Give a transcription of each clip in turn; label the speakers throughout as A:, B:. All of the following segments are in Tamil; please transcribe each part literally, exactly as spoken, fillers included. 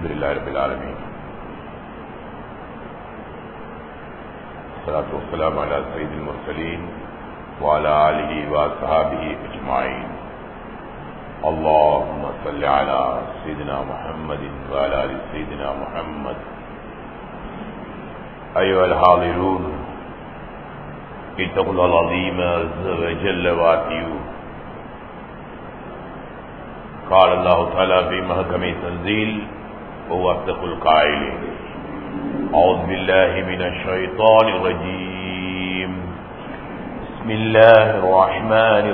A: अल्हम्दुलिल्लाहि रब्बिल आलमीन सलातु वस्सलामु अला सय्यिदिल मुरसलीन व अला आलिहि व अस्हाबिहि अजमाइन। अल्लाहुम्मा सल्लि अला सय्यिदिना मुहम्मदिन व अला आलि सय्यिदिना मुहम्मद। अय्युहल हाज़िरून इत्तक़ुल्लाहल अज़ीम अज़्ज़ व जल्ल व अतीऊ। क़ाल अल्लाहु तआला फ़ी महकमी तंज़ील व हुवा अस्दक़ुल क़ाइलीन। अऊज़ु बिल्लाहि मिनश शैतानिर रजीम। बिस्मिल्लाहिर रहमानिर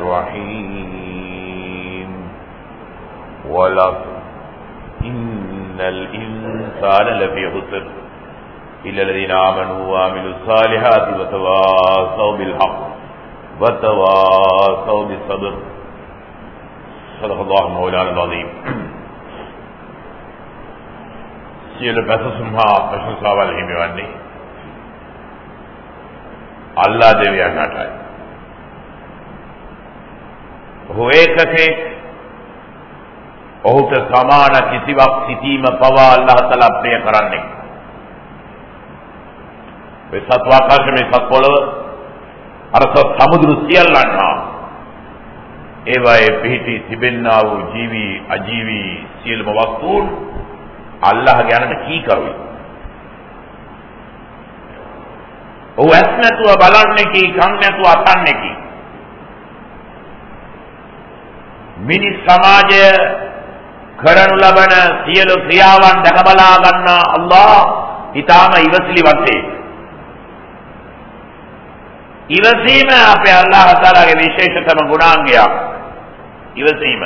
A: रहीम। वल अस्र इन्नल इंसाना लफ़ी ख़ुस्र इल्लल्लज़ीना आमनू व अमिलुस सालिहाति व तवासौ बिल हक़्क़ व तवासौ बिस सब्र। सदक़ल्लाहु मौलाना अज़ीम। Sielo പ്രശംസാ പ്രശംസാവാൽ හිමිවන්නේ අල්ලා දෙවියන්ටයි. ඔහු ඒකකේ ඔහුට සමාන කිසිවක් සිටීම පවා අල්ලාහ් තஆලා ප්‍රිය කරන්නේ. මේ සත්වාකාශයේ සත්පොළව අර සමුද්‍ර සියල්ලන්හා ඒවායේ පිහිටි තිබෙන්නා වූ ජීවි අජීවි සියලුම වස්තුන් අල්ලාහ් ගැනට කී කරුයි. ඔහු ඇස් නැතුව බලන්නේ කී, කන් නැතුව අසන්නේ කී. මිනිස් සමාජය කරනු ලබන සියලු ක්‍රියාවන් දැක බලා ගන්නා අල්ලාහ් ඊටාම ඉවසිලිවන්තේ. ඉවසීම අපේ අල්ලාහ් තාලාගේ විශේෂතම ගුණාංගයක්. ඉවසීම.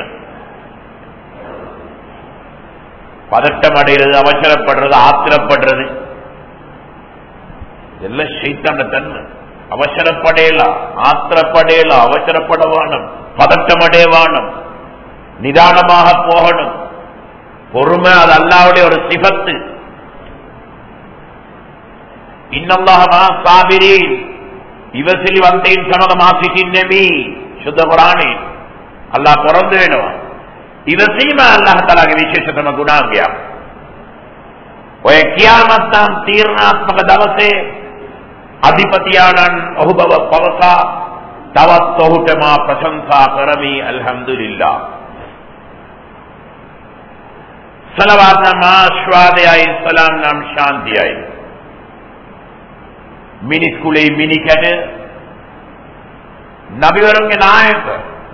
A: பதட்டம் அடைகிறது, அவசரப்படுறது, ஆத்திரப்படுறது இதெல்லாம் ஷைத்தான தன்மை. அவசரப்படையலாம், ஆத்திரப்படையலாம், அவசரப்படவானும், பதட்டம் அடையவானும், நிதானமாக போகணும். பொறுமை அது அல்லாஹ்வுடைய ஒரு சிஃபத்து. இன்னல்லாஹ மா சாபிரீன் ඉවසිලිවන්තයින් සමග මා සිටින්නේමි. සුද්ධ කුරානේ අල්ලාහ් පොරොන්දු වෙනවා. ඉවසීම අල්ලාහ් තාලාගේ විශේෂතම ගුණාංගයක්. ඔය කියාමත් නම් තීරණාත්මක දවසේ අධිපතියාණන් ඔහු බව පවසා තවත් ඔහුට මා ප්‍රශංසා කරමි. අල්හම්දුලිල්ලාහ්. සලවාත් නම් ආශ්වාදයයි, සලාම් නම් ශාන්තියයි. මිනිස් කුලේ මිනිකැට නබිවරුන්ගේ නායක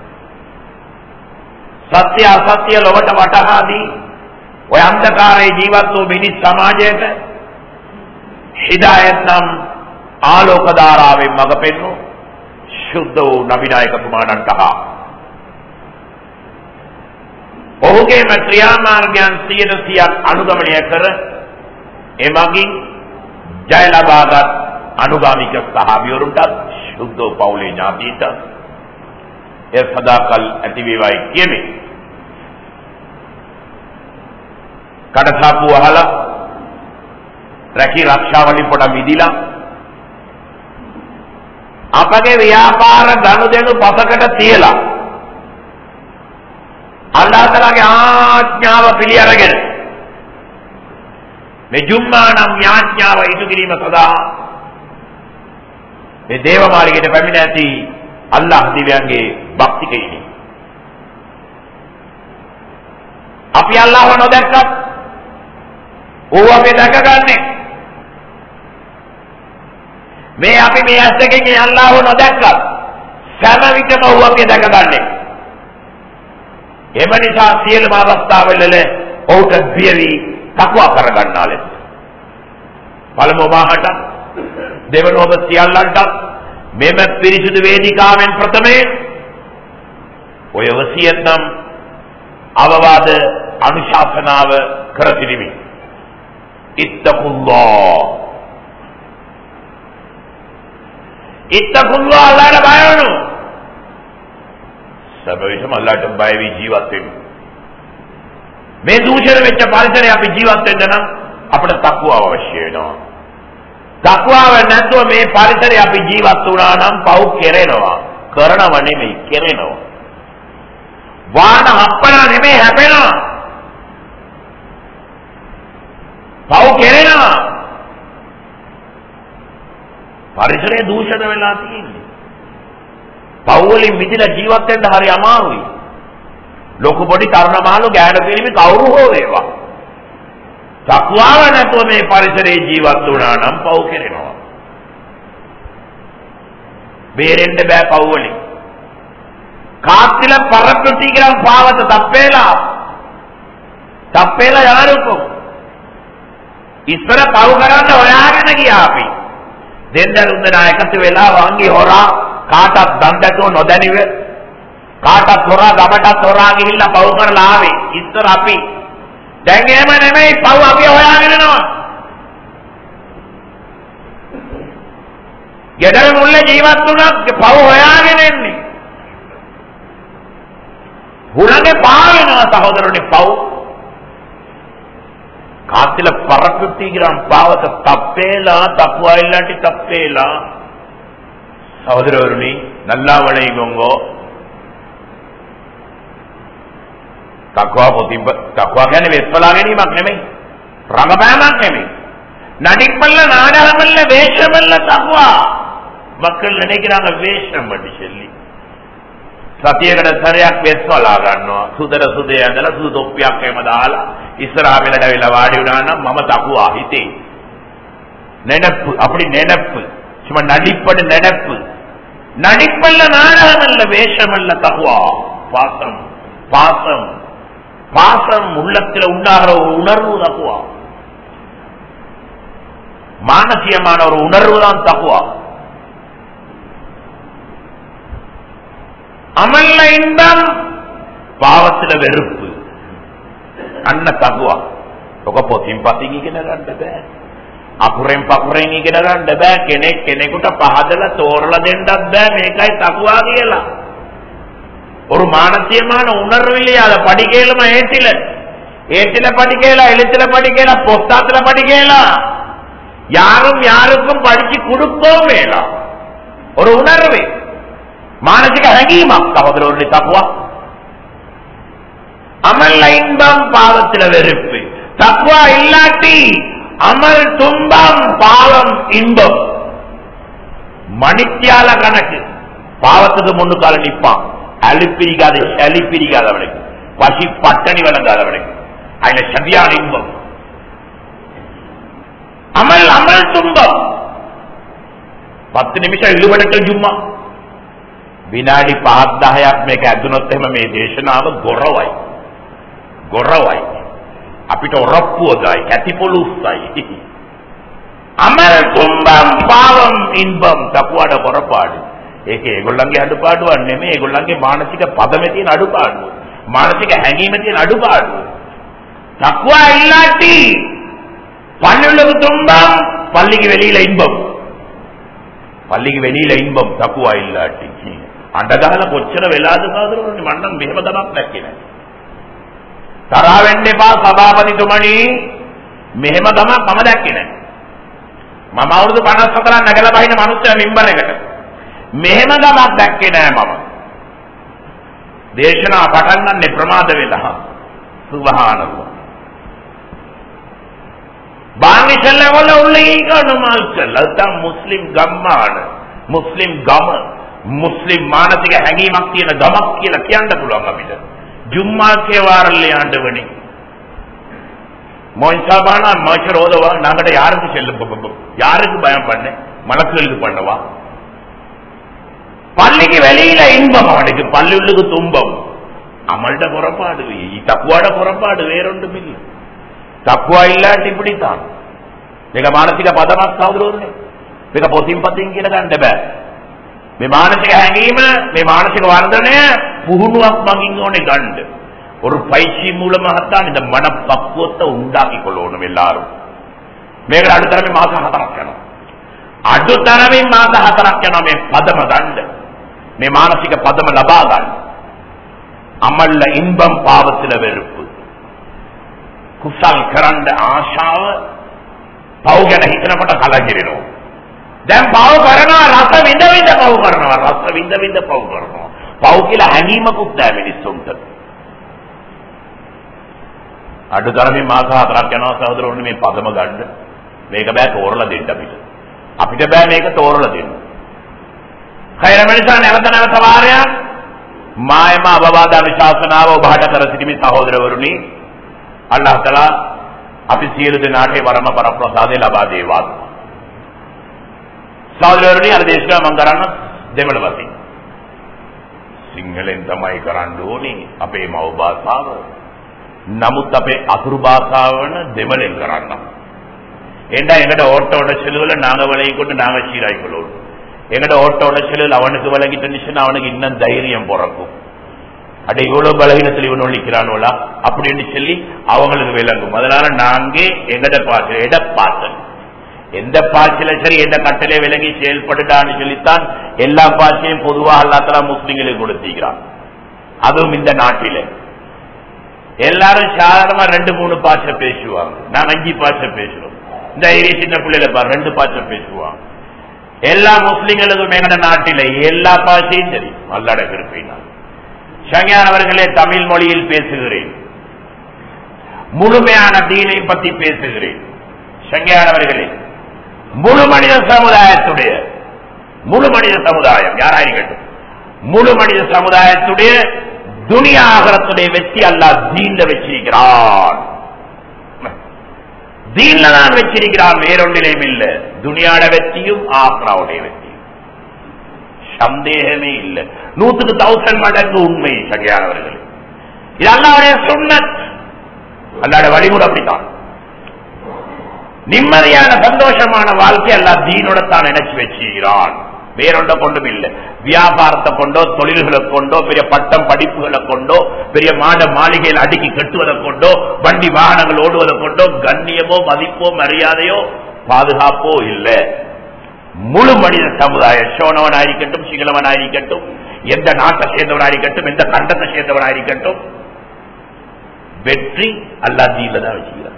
A: සත්‍ය අසත්‍ය ලොවට වටහා දී ඔය අන්ධකාරයේ ජීවත් වූ මිනිස් සමාජයට හිදායත් නම් ආලෝක ධාරාවෙන් මඟ පෙන්වූ සුද්ධ වූ නබි නායකතුමාණන්ට හා ඔහුගේම ක්‍රියාමාර්ගයන් සියයට සියයක් අනුගමනය කර එමගින් ජය ලබාගත් අනුගාමික සහාබිවරුන්ටත් සුද්ධ පවුලේ ඥාතීන්ට ඒ සදාකල් ඇති වේවායි කියමි. කඩසාප්පු වහලා රැකී ආරක්ෂාවලින් පොඩ මිදිලා අපගේ ව්‍යාපාර ගනුදෙනු පසකට තියලා අල්ලාහ් තාලාගේ ආඥාව පිළි අරගෙන මේ ජුම්මා නම් යාඥාව ඉටු කිරීම සඳහා මේ දේවමාලිගයට පැමිණ ඇති අල්ලාහ් දිව්‍යයන්ගේ භක්තිකයිනි. අපි අල්ලාහව නොදැක්කත් ඕව අපි දැකගන්නේ. මේ අපි මේ ඇස් දෙකෙන් මේ අල්ලාහව නොදැක්කත් සෑම විටම ඕව අපි දැකගන්නේ. එම නිසා සියලුම අවස්ථාවල ඔහුට බියවි තක්වා කරගන්නා ලෙස පළමුව මාහට දෙවන ඔබ සියල්ලන්ට මෙම පිරිසුදු වේදිකාවෙන් ප්‍රථමයෙන් ඔය වසියත් නම් අවවාද අනුශාසනාව කර සිටිමි. ඉත්තකුල්ලාහ් ඉත්තකුල්ලාහ් අල්ලාහට බය වෙනු. සබවිතම අල්ලාහට බය වී ජීවත් වෙමු. මේ දූෂණ වෙච්ච පරිසරයේ අපි ජීවත් වෙන්න නම් අපිට තක්වාව අවශ්‍ය වෙනවා. තක්වාව නැතුව මේ පරිසරයේ අපි ජීවත් වුණා නම් පව් කෙරෙනවා. කරනව නෙමෙයි කෙරෙනවා. වාන හප්පනා නෙමෙයි හැපෙනවා. පව් කෙරෙනවා. පරිසරය දූෂණය වෙලා තියෙන්නේ. පව් වලින් මිදලා ජීවත් වෙන්න හරි අමාරුයි. ලොකු පොඩි තරුණ මහලු ගෑනු පිරිමි කවුරු හෝ වේවා. තක්වාව නැතුව මේ පරිසරයේ ජීවත් වුණා නම් පව් කෙරෙනවා. බේරෙන්න බෑ පව් වලින්. කාත්තිල පරප්‍රතිග්‍රහම් පාවත තප්පේලා තප්පේලා යාරුකෝ ඉස්සර පව් කරන්න හොයාගෙන ගියා අපි. දෙන්දරුන් දෙනා එකතු වෙලා වංගි හොරා කාටත් දන් දැතුව නොදැනිව කාටත් හොරා ගමටත් හොරා ගිහිල්ලා පව් කරලා ආවේ. ඉස්සර අපි දැන් එහෙම නෙමෙයි පව් අපි හොයාගෙන යනවා. ගෙදර මුල්ලේ ජීවත් වුණත් පව් හොයාගෙන එන්නේ. හුරගේ පාවෙනවා සහෝදරනි පව්. කාතිල පරප්‍රතිග්‍රහම් පාවත තප්පේලා තප්වායිල්ලාටි තප්පේලා සහෝදරවරුනි නල්ලා වලයිගොංගෝ තක්වා පොතිබ තක්වා කියන්නේ වෙස්පලා ගැනීමක් නෙමෙයි රඟපෑමක් නෙමෙයි නඩික්මල්ල නාඩහමල්ල වේශමල්ල තක්වා මක්කල් නෙකිරංග වේශමඩි ෂෙල්ලි සතියකට සැරයක් වෙස්වලා ගන්නවා සුදර සුදේ ඇඳලා සුදු තොප්පියක් එහෙම දාලා ඉස්සරහා වෙලට ඇවිල්ලා වාඩි වුණා නම් මම තකුවා හිතේ නෙනප්පු අපடி නෙනප්පு சும்மா நடிப்படு நெனப்பு நடிப்பல்ல நாடகமல்ல வேஷமல்ல தகுவா பாசம் பாசம் பாசம் உள்ளத்தில் உண்டாகிற ஒரு உணர்வு தகுவா மானசீகமான ஒரு உணர்வு தான் தகுவா அமல்ல இன்பம் பாவத்துல வெறுப்பு අන්න තකුවා ඔක පොතින් පතින් ඉගෙන ගන්න බෑ අකුරෙන් පකුරෙන් ඉගෙන ගන්න බෑ කෙනෙක් කෙනෙකුට පහදලා තෝරලා දෙන්නත් බෑ මේකයි තකුවා කියලා ஒரு மானசீகமான உணர்வு இல்லையா அத படிக்கலமா ஏட்டில ஏட்டில படிக்கலாம் எழுத்துல படிக்கலாம் புத்தகத்துல படிக்கலாம் யாரும் யாருக்கும் படிச்சு கொடுக்கவும் வேண்டாம் ஒரு உணர்வு மானசிக ஹங்கீமம் சகோதரர்களே தக்குவா அமல் இன்பம் பாவத்தில வெறுப்பு தக்குவா இல்லாட்டி அமல் துன்பம் பாவம் இன்பம் மணித்தியால கணக்கு பாவத்துக்கு முன்னுக்கால நிற்பான் அழிப்பிரிக்காத அழிப்பிரிக்காதவனுக்கு பசி பட்டணி வழங்காதவனுக்கு அதுல சரியான இன்பம் அமல் அமல் துன்பம் பத்து நிமிஷம் இழுபடட்டும் சும்மா විනාඩි පහක් දහයක් මේක ඇදුනොත් එහෙම මේ දේශනාව ගොරවයි ගොරවයි අපිට ඔරප්පුවදයි කැටිපොළුස්සයි අමල් තුම්බම් පාවම් ඉන්බම් තකුවාඩ කොරපාඩු ඒක ඒගොල්ලන්ගේ අඩුපාඩුවක් නෙමෙයි ඒගොල්ලන්ගේ මානසික පදමේ තියෙන අඩුපාඩුව මානසික හැඟීමේ තියෙන අඩුපාඩුව තකුවා ඉල්ලාටි පල්ලිවලු තුම්බම් පල්ලිගේ වෙලීලා ඉන්බම් පල්ලිගේ වෙලීලා ඉන්බම් තකුවා ඉල්ලාටි අඬගහලා කොච්චර වෙලාද සාදරවන්නේ මම නම් මෙහෙම දමක් දැක්කේ නැහැ. තරහ වෙන්න එපා සභාපතිතුමනි මෙහෙම දමක් මම දැක්කේ නැහැ. මම අවුරුදු පනස් හතරක් නැගලා බහින මිනිස්සයා මිම්බර් එකට. මෙහෙම දමක් දැක්කේ නැහැ මම. දේශනා පටන් ගන්නේ ප්‍රමාද වෙලා. සුබ්හානල්ලාහ්. බාංගිසල්ල වල උල්ලී කරන මාල්කලා තම මුස්ලිම් ගම්මාන මුස්ලිම් ගම මුස්ලිම් මානසික හැඟීමක් තියෙන ගමක් කියලා කියන්න පුළුවන් අපිට. ජුම්මා කේවාරල්ලේ ආண்டவனே. மோயின்சாபானா மோச்சரோதவா நாங்கட யாருக்கு செல்லும் யாருக்கு பயம் பண்ண மலக்குகளுக்கு பண்ணவா பள்ளிக்கு வெளியில இன்பம் அவனுக்கு பள்ளியுள்ளுக்கு துன்பம் அமல்ட புறப்பாடு தக்குவாட புறப்பாடு வேறொன்றும் இல்லை தக்குவா இல்லாட்டி இப்படித்தான் මේක මානසික පදමක් සහෝදරවරුනි මේක පොතින් පතින් කියන ගන්න බෑ මේ මානසික හැඟීම මේ මානසික වර්ධනය පුහුණුවක් මගින් ඕනේ ගන්න ஒரு பயிற்சி மூலமாகத்தான் இந்த மனப்பக்குவத்தை உண்டாக்கி கொள்ளணும் எல்லாரும் මේකට අඩුතරමින් මාස හතරක් යනවා අඩුතරමින් මාස හතරක් යනවා මේ පදම ගන්න මේ මානසික පදම ලබා ගන්න අමල්ල ඉන්බම් පාවතිල වෙරුප්පු කුසල් කරන්න ආශාව පව් ගැන හිතනකොට කලකිරෙනවා දැන් පව් කරනවා රස විඳ විඳ පව් කරනවා රස විඳ විඳ පව් කරනවා පව් කියලා හැඟීමකුත් නැහැ මිනිස්සුන්ට අඩු තරමින් මාස හතරක් යනවා සහෝදරවරුනි මේ පදම ගන්න. මේක බෑ තෝරලා දෙන්න අපිට. අපිට බෑ මේක තෝරලා දෙන්න. කයරමනිසා නැවත නැවත වාරයක් මායම අවවාද අනුශාසනාව ඔබට කර සිටිමි සහෝදරවරුනි. අල්ලාහ් තාලා අපි සියලු දෙනාට වරම පරප්‍රසාදය ලබා දේවා. සහෝදරවරුනි අද දේශනාව මම කරන්න දෙමළ වශයෙන්. සිංහලෙන් තමයි කරන්න ඕනේ අපේ මව් භාෂාව. නමුත් අපේ අතුරු භාෂාව වන දෙමළෙන් කරන්න. ஏண்டா எங்கட ஓட்ட உடச்சலுல நாங்க விலகி கொண்டு நாங்க சீராய்க்கொள்ளும். எங்கட ஓட்ட உடச்சலில் அவனுக்கு விலகிட்டுச்சுன்னா அவனுக்கு இன்னும் தைரியம் பிறக்கும். அட இவ்வளவு பலகீனத்தில் இவன் ஒழிக்கிறானோலா அப்படின்னு சொல்லி அவங்களுக்கு விளங்கும். அதனால நாங்க எங்கட பாய்ச்சல் எட பாய்ச்சல் எந்த பாய்ச்சல சரி எந்த கட்டளை விலகி செயல்பட்டுட்டான்னு சொல்லித்தான் எல்லா பாய்ச்சலையும் பொதுவாக அல்லாஹ் முஸ்லிம்களுக்கு கொடுத்திருக்கிறான். அதுவும் இந்த நாட்டில எல்லாரும் சாதாரணமா ரெண்டு மூணு பாய்ச்ச பேசுவாங்க. நாங்க அஞ்சு பாய்ச்ச பேசுறோம். இந்த ஏரியா சின்ன பிள்ளைல பாரு ரெண்டு பாய்ச்ச பேசுவாங்க. எல்லா முஸ்லிம்களுக்கும் எங்கட நாட்டில எல்லா பாஷையும் தெரியும். அல்லாஹ் கிருபையினால் சங்கையானவர்களே தமிழ் மொழியில் பேசுகிறேன். முழுமையான தீனை பற்றி பேசுகிறேன். சங்கையானவர்களே முழு மனித சமுதாயத்துடைய முழு மனித சமுதாயம் யாராயிருக்கட்டும் முழு மனித சமுதாயத்துடைய துனியா ஆகரத்துடைய வெற்றி அல்லாஹ் தீன்ல வச்சிருக்கிறான். தீன்ல தான் வச்சிருக்கிறான், வேறொன்றிலையும் இல்ல. துனியாட வெற்றியும் ஆக்ராவுடைய வெற்றியும் சந்தேகமே இல்லை. நூத்துக்கு தௌசண்ட் மடங்கு உண்மை சகையானவர்கள். இது அல்லாஹ்வுடைய சுன்னத், அல்லாஹ்வுடைய வழிமுறை. அப்படித்தான் நிம்மதியான சந்தோஷமான வாழ்க்கை அல்லாஹ் தீனோட தான் நினைச்சு வச்சுக்கிறான். வேறொண்ட கொண்டும் இல்லை. வியாபாரத்தை கொண்டோ தொழில்களை கொண்டோ பெரிய பட்டம் படிப்புகளை கொண்டோ பெரிய மாட மாளிகையில் அடுக்கி கட்டுவதை கொண்டோ வண்டி வாகனங்கள் ஓடுவதை கொண்டோ கண்ணியமோ மதிப்போ மரியாதையோ பாதுகாப்போ இல்லை. முழு மனித சமுதாயம் சோனவனாயிருக்கட்டும் சிங்களவனாயிருக்கட்டும் எந்த நாட்டை சேர்ந்தவனாயிருக்கட்டும் எந்த கண்டத்தை சேர்ந்தவனாயிருக்கட்டும் வெற்றி அல்லாஹ் தீன்ல தான் வச்சுக்கிறார்.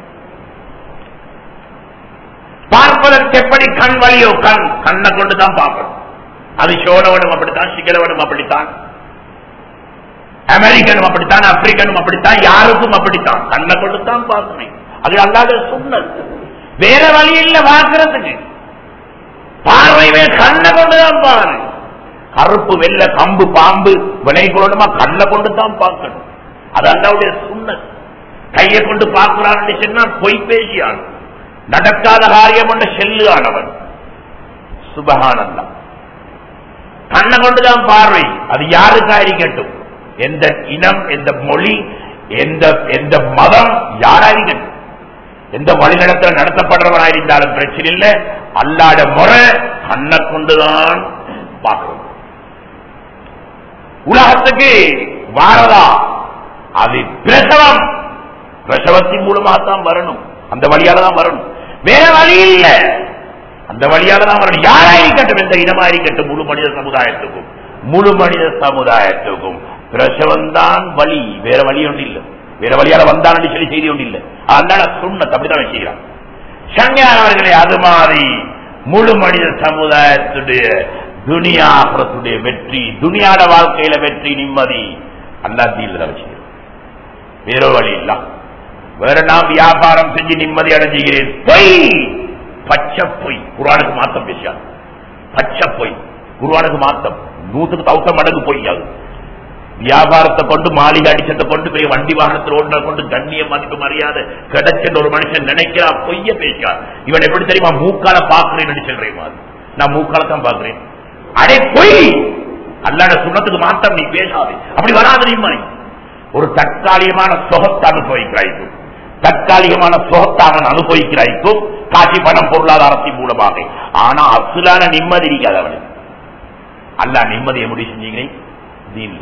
A: பார்ப்பதற்கு எப்படி கண் வழியோ கண் கண்ணை கொண்டுதான் பார்க்கணும். அது சோனவனும் அப்படித்தான், சிங்களவனும் அப்படித்தான், அமெரிக்கனும் அப்படித்தான், ஆப்பிரிக்கனும் அப்படித்தான், யாருக்கும் அப்படித்தான். கண்ணை கொண்டுதான் பார்க்கணும். அது அல்லாஹ்வுடைய சுன்னத். வேற வழி இல்ல பார்க்கிறதுக்கு. பார்வைவே கண்ணை கொண்டுதான் பாரு. கருப்பு வெள்ள கம்பு பாம்பு வினை கொள்ளணுமா கண்ணை கொண்டுதான் பார்க்கணும். அது அல்லாஹ்வுடைய சுன்னத். கையை கொண்டு பார்க்கிறான்னு சொன்னா பொய் பேசியான், நடக்காத காரியம் ஒன்று செல்லுவானவன். சுபஹானல்லாஹ். கண்ணை கொண்டுதான் பார்வை. அது யாருக்காயிருக்கட்டும், எந்த இனம் எந்த மொழி எந்த எந்த மதம் யாராயிருக்கட்டும், எந்த வழிநடத்த நடத்தப்படுறவனாயிருந்தாலும் பிரச்சனை இல்லை. அல்லாஹ்வுடைய முறை கண்ணை கொண்டுதான் பார்க்கணும். உலகத்துக்கு வாரதா அது பிரசவம், பிரசவத்தின் மூலமாகத்தான் வரணும். அந்த வழியால தான் வரணும், வேற வழி இல்லை. அந்த வழியால தான் வரணும். யாராயிருக்கட்டும், எந்த இனமாயிருக்கட்டும், முழு மனித சமுதாயத்துக்கும் முழு மனித சமுதாயத்துக்கும் பிரசவம் தான் வழி, வேற வழி ஒன்று இல்லை. வேற வழியால வந்தான்னு சொல்லி செய்தி ஒன்று இல்லை. அதனால சுன்னத் அப்படித்தான் வச்சுக்கிறான். சங்கையானவர்களே, அது மாதிரி முழு மனித சமுதாயத்துடைய துனியா ஆகிரத்துடைய வெற்றி, துனியாட வாழ்க்கையில வெற்றி நிம்மதி அல்லாஹ் தீன்ல தான் வச்சுக்கிறான். வேற வழி இல்ல. வேற நான் வியாபாரம் செஞ்சு நிம்மதி அடைஞ்சுகிறேன், பொய், பச்சை பொய். குர்ஆனுக்கு மாத்தம் பேசாது. பச்சை பொய் குர்ஆனுக்கு மாத்தம். நூற்றுக்கு தௌசண்ட் மடங்கு பொய். அது வியாபாரத்தை கொண்டு மாளிகை அடிச்சத்தை கொண்டு பெரிய வண்டி வாகனத்தில் ஓடுறத கொண்டு கண்ணிய மதிப்பு மரியாதை கிடைச்ச ஒரு மனுஷன் நினைக்கிறா, பொய்ய பேசா. இவன் எப்படி தெரியுமா, மூக்கால பாக்குறேன்னு சொல்றேன். நான் மூக்கால தான் பாக்குறேன். அடே பொய். அல்லாஹ்வுடைய சுன்னத்துக்கு மாத்தம் நீ பேசாதே. அப்படி வராது. நிம்மதி ஒரு தற்காலிகமான சுகத்தை அனுபவிக்கிறாய்க்கும், தற்காலிகமான சுகத்தாக அனுபவிக்கிறாய்க்கும் காட்சி பணம் பொருளாதாரத்தின் மூலமாக. ஆனா அசுலான நிம்மதி இருக்காது அவனுக்கு. அல்லாஹ் நிம்மதியை முடிவு செஞ்சீங்களே தீன்.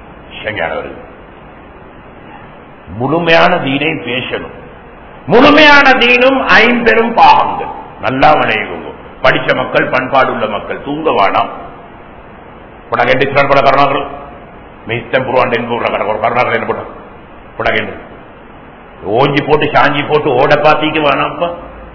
A: முழுமையான தீனை பேசணும். முழுமையான தீனும் ஐம்பெரும் பாகங்கள் நல்லா விளையுங்க. படிச்ச மக்கள், பண்பாடு உள்ள மக்கள் தூங்க வேணாம். கருணாகர் மிஸ்டம் கருணாகர் என்ன போட்ட ஓஞ்சி போட்டு சாஞ்சி போட்டு ஓட பாத்திக்க வேணாம்ப்பா.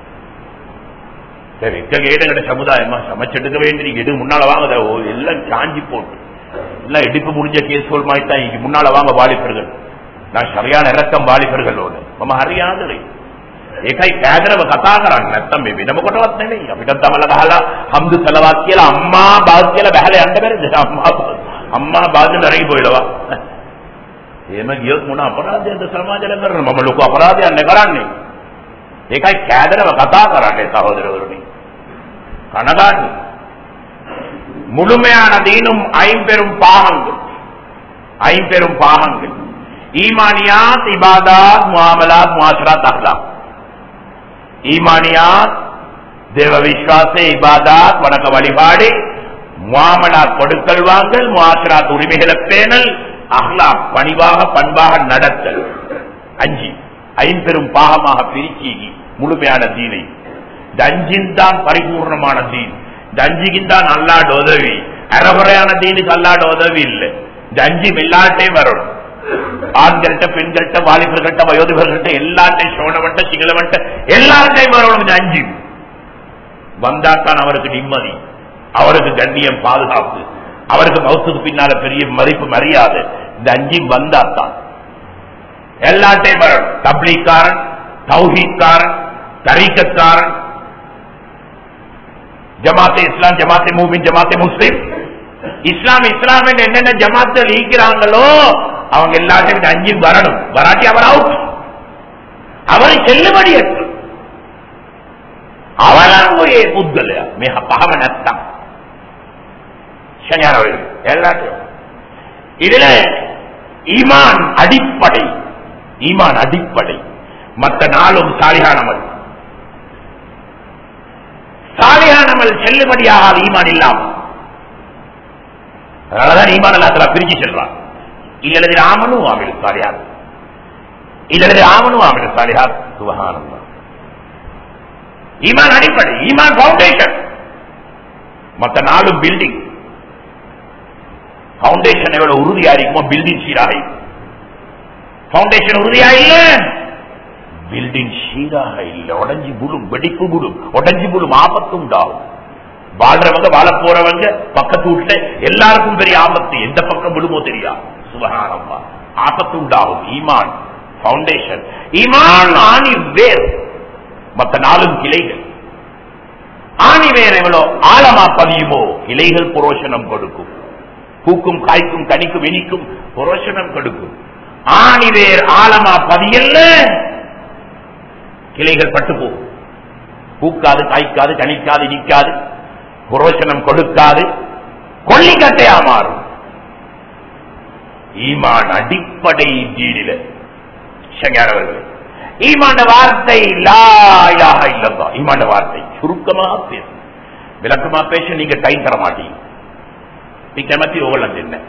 A: சரி, கேட்ட சமுதாயமா சமைச்செடுக்க வேண்டிய எது முன்னால வாங்க எல்லாம் சாஞ்சி போட்டு எல்லாம் இடிப்பு முடிஞ்ச கேஸ் மாதிரி தான் முன்னால வாங்க வாலிபர்கள். நான் சரியான இறக்கம் வாலிபர்களோடு මම හරියාදලේ ඒකයි කෑදරව කතා කරන්නේ නැත්තම් මේ වෙනම කොටවත් නෙමෙයි අපිට තමල ගහලා හම්දු සලවත් කියලා අම්මා බාස් කියලා බහැලා යන්න බැරිද අම්මා අම්මා බාදෙන් රයි පොයලවා එහෙම ගියොත් මොන අපරාධයක්ද සමාජයෙන් කරන්නේ මම ලොකු අපරාධයක් නේ කරන්නේ ඒකයි කෑදරව කතා කරන්නේ සහෝදරවරුනි කනගාටු முழுமையான தீனும் ஐம்பெரும் பாகங்கள் ஐம்பெரும் பாகங்கள் ஈமானியாத் இபாதாத் முஆமலாத் முஆஷராத் அஹ்லாக் ஈமானியாத் தேவ விசுவாச இபாதாத் வணக்க வழிபாடு முஆமலாத் கொடுக்கல் வாங்கல் முஆஷராத் உரிமைகளை பேணல் அஹ்லாக் பணிவாக பண்பாக நடத்தல் அஞ்சு ஐம்பெரும் பாகமாக பிரிச்சி முழுமையான தீனை இந்த அஞ்சின் தான் பரிபூர்ணமான தீன் இந்த அஞ்சுக்கு தான் அல்லாட உதவி அறகுறையான தீனுக்கு அல்லாட உதவி இல்லை இந்த அஞ்சு எல்லாட்டையும் வரணும் ஆண்கள்கிட்ட பெண்கள்கிட்ட வாலிபர்கள்ட்ட வயோதிபர்கள்ட்ட எல்லாத்தையும் சோழவன்ட்ட சிங்களவன்ட்ட எல்லாத்தையும் வரணும் இந்த அஞ்சு வந்தாத்தான் அவருக்கு நிம்மதி அவருக்கு கண்ணியம் பாதுகாப்பு அவருக்கு மௌத்துக்கு பின்னால பெரிய மதிப்பு மரியாதை இந்த அஞ்சு வந்தாத்தான் எல்லாத்தையும் வரணும் தப்லீக்காரன் தௌஹீத்காரன் தரீக்கத்காரன் ஜமாத்தே இஸ்லாம் ஜமாத்தே மூமின் ஜமாத்தே முஸ்லிம் இஸ்லாம் இஸ்லாம் என்னென்ன ஜமாத்தில் ஈக்கிறாங்களோ அவங்க எல்லாத்தையும் அஞ்சு வரணும் வராட்டி அவர் அவுட் அவரை செல்லுபடி அவரே புத்தல் மிக பகவனத்தான் எல்லாத்தையும் இதுல ஈமான் அடிப்படை ஈமான் அடிப்படை மற்ற நாளும் சாலிகானமல் சாலிகானமல் செல்லுபடியாக ஈமான் இல்லாமல் அதனாலதான் ஈமான் அல்லாஹ் பிரிச்சு செல்றான் இல்லது ஆமனும் ஆமில் சாலிஹாத் இல்லது ஆமனும் ஆமில் சாலிஹாத் சுப்ஹானல்லாஹ் ஈமான் அடிப்படை ஈமான் ஃபவுண்டேஷன் மற்ற நாளும் பில்டிங் ஃபவுண்டேஷன் எவ்வளவு உறுதியா இருக்குமோ பில்டிங் சீராக ஃபவுண்டேஷன் உறுதியா இல்ல பில்டிங் சீராக இல்ல உடஞ்சி புடும் வெடிப்பு புடும் உடஞ்சி புடும் ஆபத்து உண்டாகும் வாழ்றவங்க வாழ போறவங்க பக்கத்து வீட்டுல எல்லாருக்கும் பெரிய ஆபத்து எந்த பக்கம் விடுமோ தெரியாது சுபஹானல்லாஹ் ஆபத்து உண்டாகும் ஈமான் ஃபவுண்டேஷன் ஈமான் ஆணி வேர் மற்ற நாளும் கிளைகள் ஆணி வேர் எவ்வளவு ஆழமா பதியுமோ கிளைகள் புரோஷனம் கொடுக்கும் பூக்கும் காய்க்கும் கனிக்கும் இனிக்கும் புரோஷனம் கொடுக்கும் ஆணி வேர் ஆழமா பதியல்ல கிளைகள் பட்டு போகும் பூக்காது காய்க்காது கனிக்காது இனிக்காது புரோஷனம் கொடுக்காது கொல்லிக்கட்டையா மாறும் ஈமான் அடிப்படை ஜீனில சங்காரவர்கள் ஈமான் வார்த்தை லா இலாஹ இல்லல்லாஹ் ஈமான் வார்த்தை சுருக்கமாக பேச விளக்கமா பேச நீங்க டைம் தர மாட்டீங்க நிக்கமத்தி ஓவலம் என்ன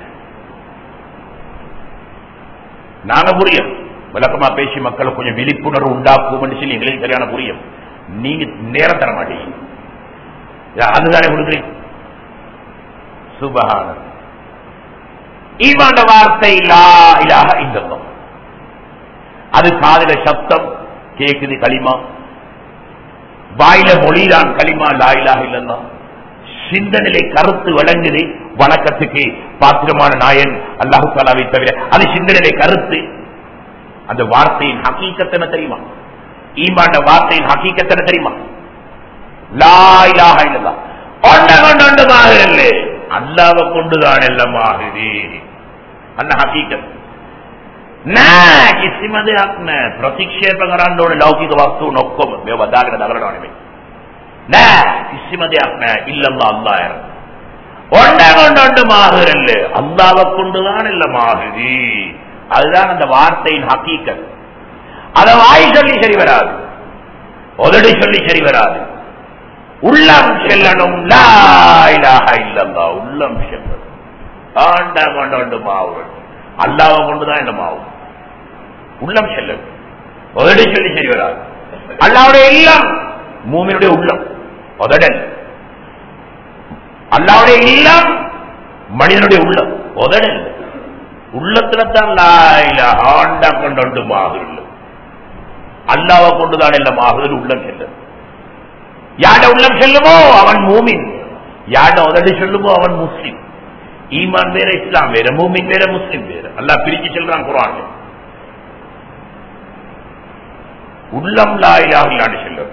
A: நாங்க புரியும் விளக்கமா பேசி மக்களை கொஞ்சம் விழிப்புணர்வு உண்டாக்கும் சொல்லி எங்களுக்கு சரியான புரியும் நீங்க நேரம் தர மாட்டீங்க அதுதானே கொடுக்குறீங்க சுபஹானல்லாஹ் ஈமான் வார்த்தை லா இலாஹ இல்லல்லாஹ் அது காதில சப்தம் கேக்குது களிமா வாயில மொழிதான் களிமா லா இலாஹ இல்லல்லாஹ் சிந்தனையிலே கருத்து வழங்குது வணக்கத்துக்கு பாத்திரமான நாயன் அல்லாஹு தஆலாவை தவிர அது சிந்தனையிலே கருத்து அந்த வார்த்தையின் ஹகீகத் என்ன தெரியுமா ஈமான் வார்த்தையின் ஹகீகத் என்ன தெரியுமா லா இலாஹ இல்லல்லாஹ் ஒன்றை கொண்டுமாக இல்லை அல்லாஹ்வை கொண்டுதான் எல்லாம் ஆகுது அந்த ஹகீகத் නෑ කිසිම දෙයක් නෑ ප්‍රතික්ෂේප කරන්න ඕනේ ලෞකික වස්තුන් ඔක්කොම මේව වදාගෙන දඟලනවා නෙමෙයි නෑ කිසිම දෙයක් නෑ இல்லல்லா அல்லாஹ் ஒன்றை கொண்டு மாகுறல்ல அல்லாஹ்வை கொண்டுதான் எல்லாம் ஆகுது அதுதான் அந்த வார்த்தையின் ஹகீகத் அத வாய் சொல்லி சரி வராது உதடு சொல்லி சரி வராது உள்ளம் செல்லணும் லா இலாஹ இல்லல்லாஹ் உள்ளம் செல்லணும் ஆண்டா கொண்டு மாவுறல் அல்லாஹ்வை கொண்டுதான் என்ன மாவும் உள்ளம் செல்லும் உதடு சொல்லி சரி வராது அல்லாஹ்வுடைய இல்லம் மூமினுடைய உள்ளம் உதடன் அல்லாஹ்வுடைய இல்லம் மனிதனுடைய உள்ளம் உதடன் உள்ளத்துல தான் லா இலாஹ ஆண்டா கொண்டு மாகுறல் அல்லாஹ்வை கொண்டுதான் எல்லாம் ஆகுதல் உள்ளம் செல்லும் யாட உள்ளம் செல்லுமோ அவன் மூமின் யாட உதடு சொல்லுமோ அவன் முஸ்லிம் ஈமான் வேற இஸ்லாம் வேற மூமின் வேற முஸ்லிம் வேற அல்லாஹ் பிரிச்சு சொல்றான் குர்ஆன்ல உள்ளம் லா இலாஹ இல்லல்லாஹ்னு சொல்லணும்.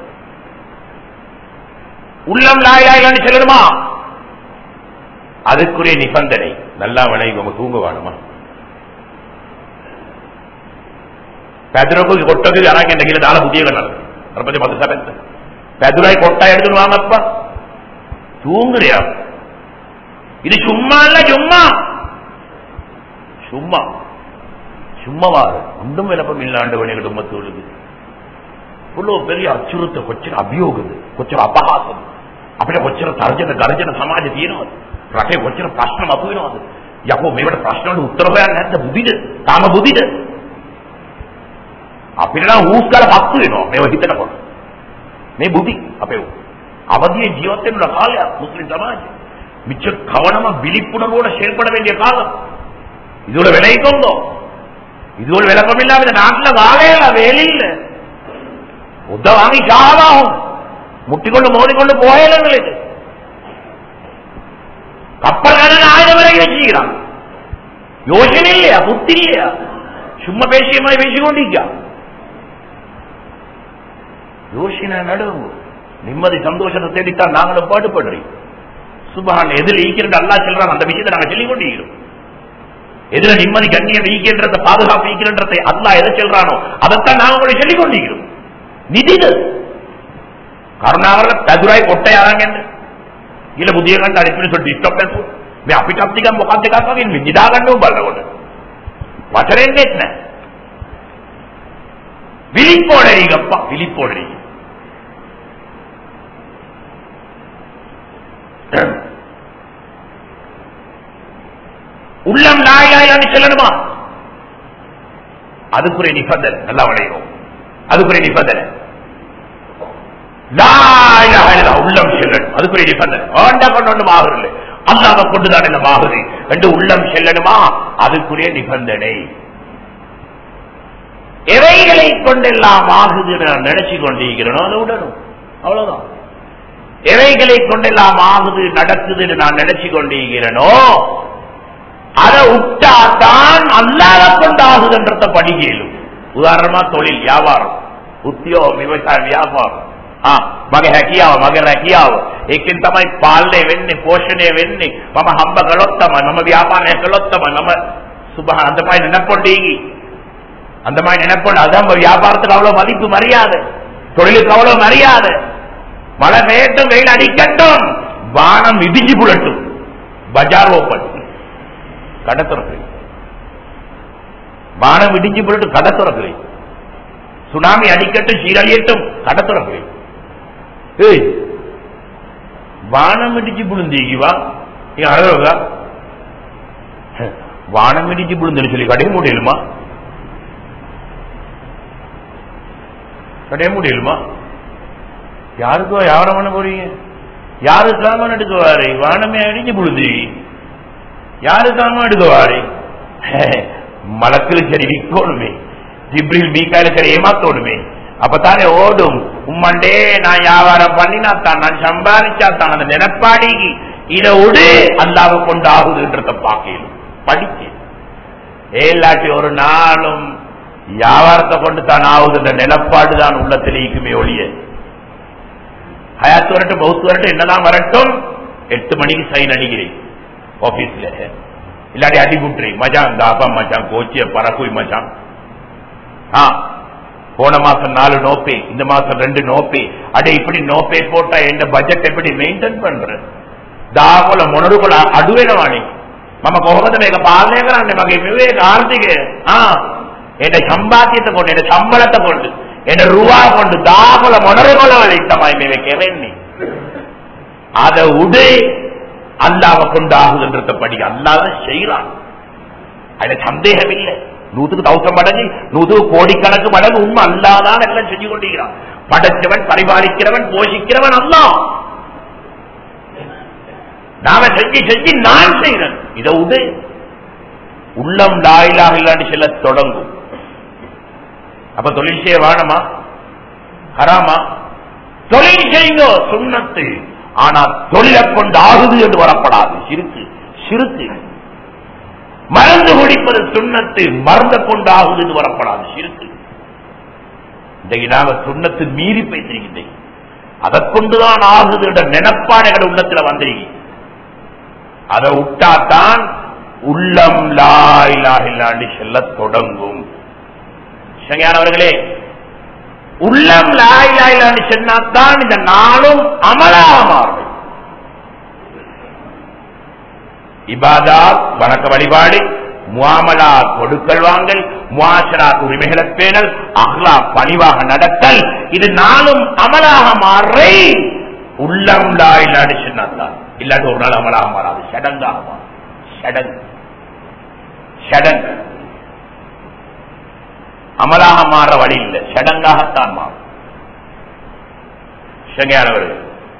A: உள்ளம் லா இலாஹ இல்லல்லாஹ்னு சொல்லணுமா? அதுக்குரிய நிபந்தனை நல்லா விளைவு தூங்க வேணுமா? පැදුරක කොට්ටක අරගෙන ගිහලා දාලා බුදිය ගන්නවා. අර පස්සේ පස්ස පැත්ත. පැදුරයි කොට්ටයි எடுத்துட்டு வாங்கப்பா. தூங்குறியா? இது சும்மா இல்ல சும்மா. சும்மா. சும்மாவா? ஒன்றும் விளப்பம் இல்லாண்டவனே குடும்பத்தோடு. புள்ளோ பெரிய අච්චුරුත කොච්චර අභියෝගද? කොච්චර අපහාසද? අපිට කොච්චර තර්ජන ගර්ජන සමාජය තියෙනවද? රටේ කොච්චර ප්‍රශ්න මතුවෙනවද? යකෝ මේවට ප්‍රශ්න වලට උත්තර හොයන්න නැද්ද බුදිද? තාම බුදිද? අපිට නම් ඌස් කාලා පත්තු වෙනවා මේව හිතනකොට. මේ බුදි අපේ அவதியை ජීවත් වෙන කාලයක් මුස්ලිම් සමාජය. மிச்ச கவனமா விழிப்புணர்வோட செயல்பட வேண்டிய காலம். இதோட விலை கொண்டோ இதோட விளக்கம் இல்லாம இந்த நாட்டில் வாழையில வேலையில்ல உத்த வாங்கி சாவாகும் முட்டிக்கொண்டு மோதிக்கொண்டு போயலங்களுக்கு கப்பல் கடன ஆயுதம் விலகி வச்சுக்கிறான். யோசனை இல்லையா? புத்தி இல்லையா? சும்மா பேசிய மாதிரி பேசிக்கொண்டிருக்கா? யோசனை நடுவு நிம்மதி சந்தோஷத்தை தேடித்தான் நாங்களும் பாடுபடுறோம். சுபஹான் எதில் ஈக்கின்ற அல்லா சொல்றான் அந்த விஷயத்தை நாங்கள் சொல்லிக் கொண்டிருக்கிறோம். எதிர நிம்மதி கண்ணியம் ஈக்கின்றதை பாதுகாப்பு ஈக்கின்றதை அல்லா எதை சொல்றானோ அதைத்தான் நாங்கள் சொல்லிக் கொண்டிருக்கிறோம். நிதிது කරුණාකරලා පැදුරයි කොට්ටයි අරන් යන්න. ඊළ බුදිය ගන්න අනිත් මිනිස්සු ඩිස්ටර්බ් නැතුව. මේ අපිට අපිට මොකක්ද එකක් වගේ නිදා ගන්න ඕන බලනකොට. වචරෙන්නේත් නැහැ. விழிப்போடை அப்பா விழிப்போடை. உள்ளம் லா இலாஹ இல்லல்லாஹ்னு சொல்லணுமா? அதுக்குரிய நிபந்தனை நல்லா வளையும். அதுக்குரிய நிபந்தனை லா இலாஹ இல்லல்லாஹ் உள்ளம் செல்லணும். அதுக்குரிய நிபந்தனை ஆண்ட கொண்டு ஆகுது அல்லாஹ்வை கொண்டுதான் என்ன ஆகுது என்று உள்ளம் செல்லணுமா? அதுக்குரிய நிபந்தனை. எவைகளை கொண்டெல்லாம் ஆகுது நான் நினைச்சு கொண்டிருக்கிறேனோ அதை விடணும். அவ்வளவுதான். எவைகளை கொண்டெல்லாம் ஆகுது நடக்குதுன்னு நான் நினைச்சு கொண்டிருக்கிறேனோ அதை விட்டாதான் அல்லாஹ்வை கொண்டு ஆகுதுன்றத படிக்கலும். உதாரணமா தொழில் வியாபாரம் உத்தியோகம் விவசாயம் வியாபாரம் මගේ හැකියාව මගේ රැකියාව ඒකෙන් තමයි පාලනය වෙන්නේ පෝෂණය වෙන්නේ. මම හම්බ කළොත් තමයි මම ව්‍යාපාරය කළොත් තමයි මම சுபஹான் அந்த மாதிரி நினைப்பொண்டீங்க. அந்த மாதிரி நினைப்பொண்டு அதான் வியாபாரத்துக்கு அவ்வளவு மதிப்பு மரியாதை, தொழிலுக்கு அவ்வளவு மரியாதை. மழை பெய்யட்டும் வெயில் அடிக்கட்டும் வானம் இடிஞ்சு புரட்டும் பஜார் ஓப்பன் கடை திறக்கிறேன். வானம் இடிஞ்சு புரட்டும் கடை திறக்கிறேன். சுனாமி அடிக்கட்டும் சீரழியட்டும் கடை திறக்கிறேன். ஏய் வானம் இடிச்சு புழுந்தீங்கவா நீங்க அழகா வானம் இடிச்சு புழுந்துன்னு சொல்லி கடைய முடியலுமா? கடைய முடியலுமா? யாருக்கோ வியாபாரம் பண்ண போறீங்க? யாரு சாமான் எடுக்குவாரு? வானமே அடிச்சு புழுந்தி யாரு சாமான் எடுக்குவாரு? மலக்கில் சரி விற்கணுமே, ஜிப்ரில் மீகாயில சரி ஏமாத்தோடுமே. அப்பதானே ஓடும் உம்மண்டே நான் வியாபாரம் பண்ணினா தான் நான் சம்பாதிச்சா தான் அந்த நினைப்பாடி இதை விடு அல்லாஹ்வை கொண்டு ஆகுதுன்றத பார்க்கணும் படிச்சு. ஏல்லாட்டி ஒரு நாளும் வியாபாரத்தை கொண்டு தான் ஆகுதுன்ற நிலப்பாடுதான் உள்ளத்தில் இருக்குமே ஒழிய ஹயாத்து வரட்டும் பௌத்து வரட்டும் என்னதான் வரட்டும் எட்டு மணிக்கு சைன் அடிக்கிறேன் ஆபீஸ்ல, இல்லாட்டி அடி விட்டுறேன் மச்சான் தாப்பா மச்சான் கோச்சிய பறக்குய் மச்சான். போன மாசம் நாலு நோப்பே, இந்த மாசம் ரெண்டு நோப்பே. அடே இப்படி நோப்பே போட்டா என் பட்ஜெட் எப்படி மெயின்டைன் பண்ற? දාකොල මොනරුකොල අඩු වෙනවනේ. මම කොහොමද මේක පාලනය කරන්නේ? මගේ මෙවේ ආර්ථිකය ආ එන සම්බාධිත කොට එන සම්බලත කොට එන රුවා කොට දාකොල මොනරුකොල වලින් තමයි මේක කෙරෙන්නේ. அத உடே அல்லாஹ்வை கொண்டாகுதுன்றத படி அல்லாஹ் செய்றான். அதுல சந்தேகம் இல்லை. நூற்றுக்கு தௌசண்ட் மடங்கு நூறு கோடிக்கணக்கு மடங்கு உண்மை அல்லாஹ் தான் எல்லாம் செஞ்சு கொண்டிருக்கிறான். படைச்சவன் பரிபாலிக்கிறவன் போஷிக்கிறவன் அல்லாஹ். நாம செஞ்சு செஞ்சு நான் செய்யறேன். இதை உடு உள்ளம் லா இலாஹ இல்லல்லாஹ்னு சொல்ல தொடங்கும். அப்ப தொழில் செய்ய வேணுமா ஹராமா? தொழில் செய்யுங்க சுன்னத்து. ஆனா தொழிலை கொண்டு ஆகுது என்று வரப்படாது. சிறுக்கு சிறுக்கு மருந்து குடிப்பது சுன்னத்து, மருந்த கொண்டு ஆகுது என்று வரப்படாது. சிறுக்கு இன்றைக்கு நாங்க சுண்ணத்து மீறி பேசிருக்கின்றேன். அதை கொண்டுதான் ஆகுது நினைப்பாடுகள் உள்ளத்துல வந்திருக்கு. அதை விட்டாத்தான் உள்ளம் லா இலாஹ இல்லல்லாஹ் சொல்ல தொடங்கும். அவர்களே, உள்ளம் லா இலாஹ இல்லல்லாஹ் சொன்னாத்தான் இந்த நாளும் அமலாக மாறும். இபாதத் வணக்க வழிபாடு, முஆமலா கொடுக்கல் வாங்கல், முஆஷராத் உரிமைகளை பேணல், அஹ்லாக் பணிவாக நடத்தல், இது நாளும் அமலாக மாறை உள்ளம் லா இலாஹ இல்லல்லாஹ். இல்லாட்டி ஒரு நாள் அமலாக மாறாது, சடங்காக மாறும். சடங்கு சடங்கு அமலாக மாற வழி இல்லை, சடங்காகத்தான் மாறும். சங்கையானவர்கள்,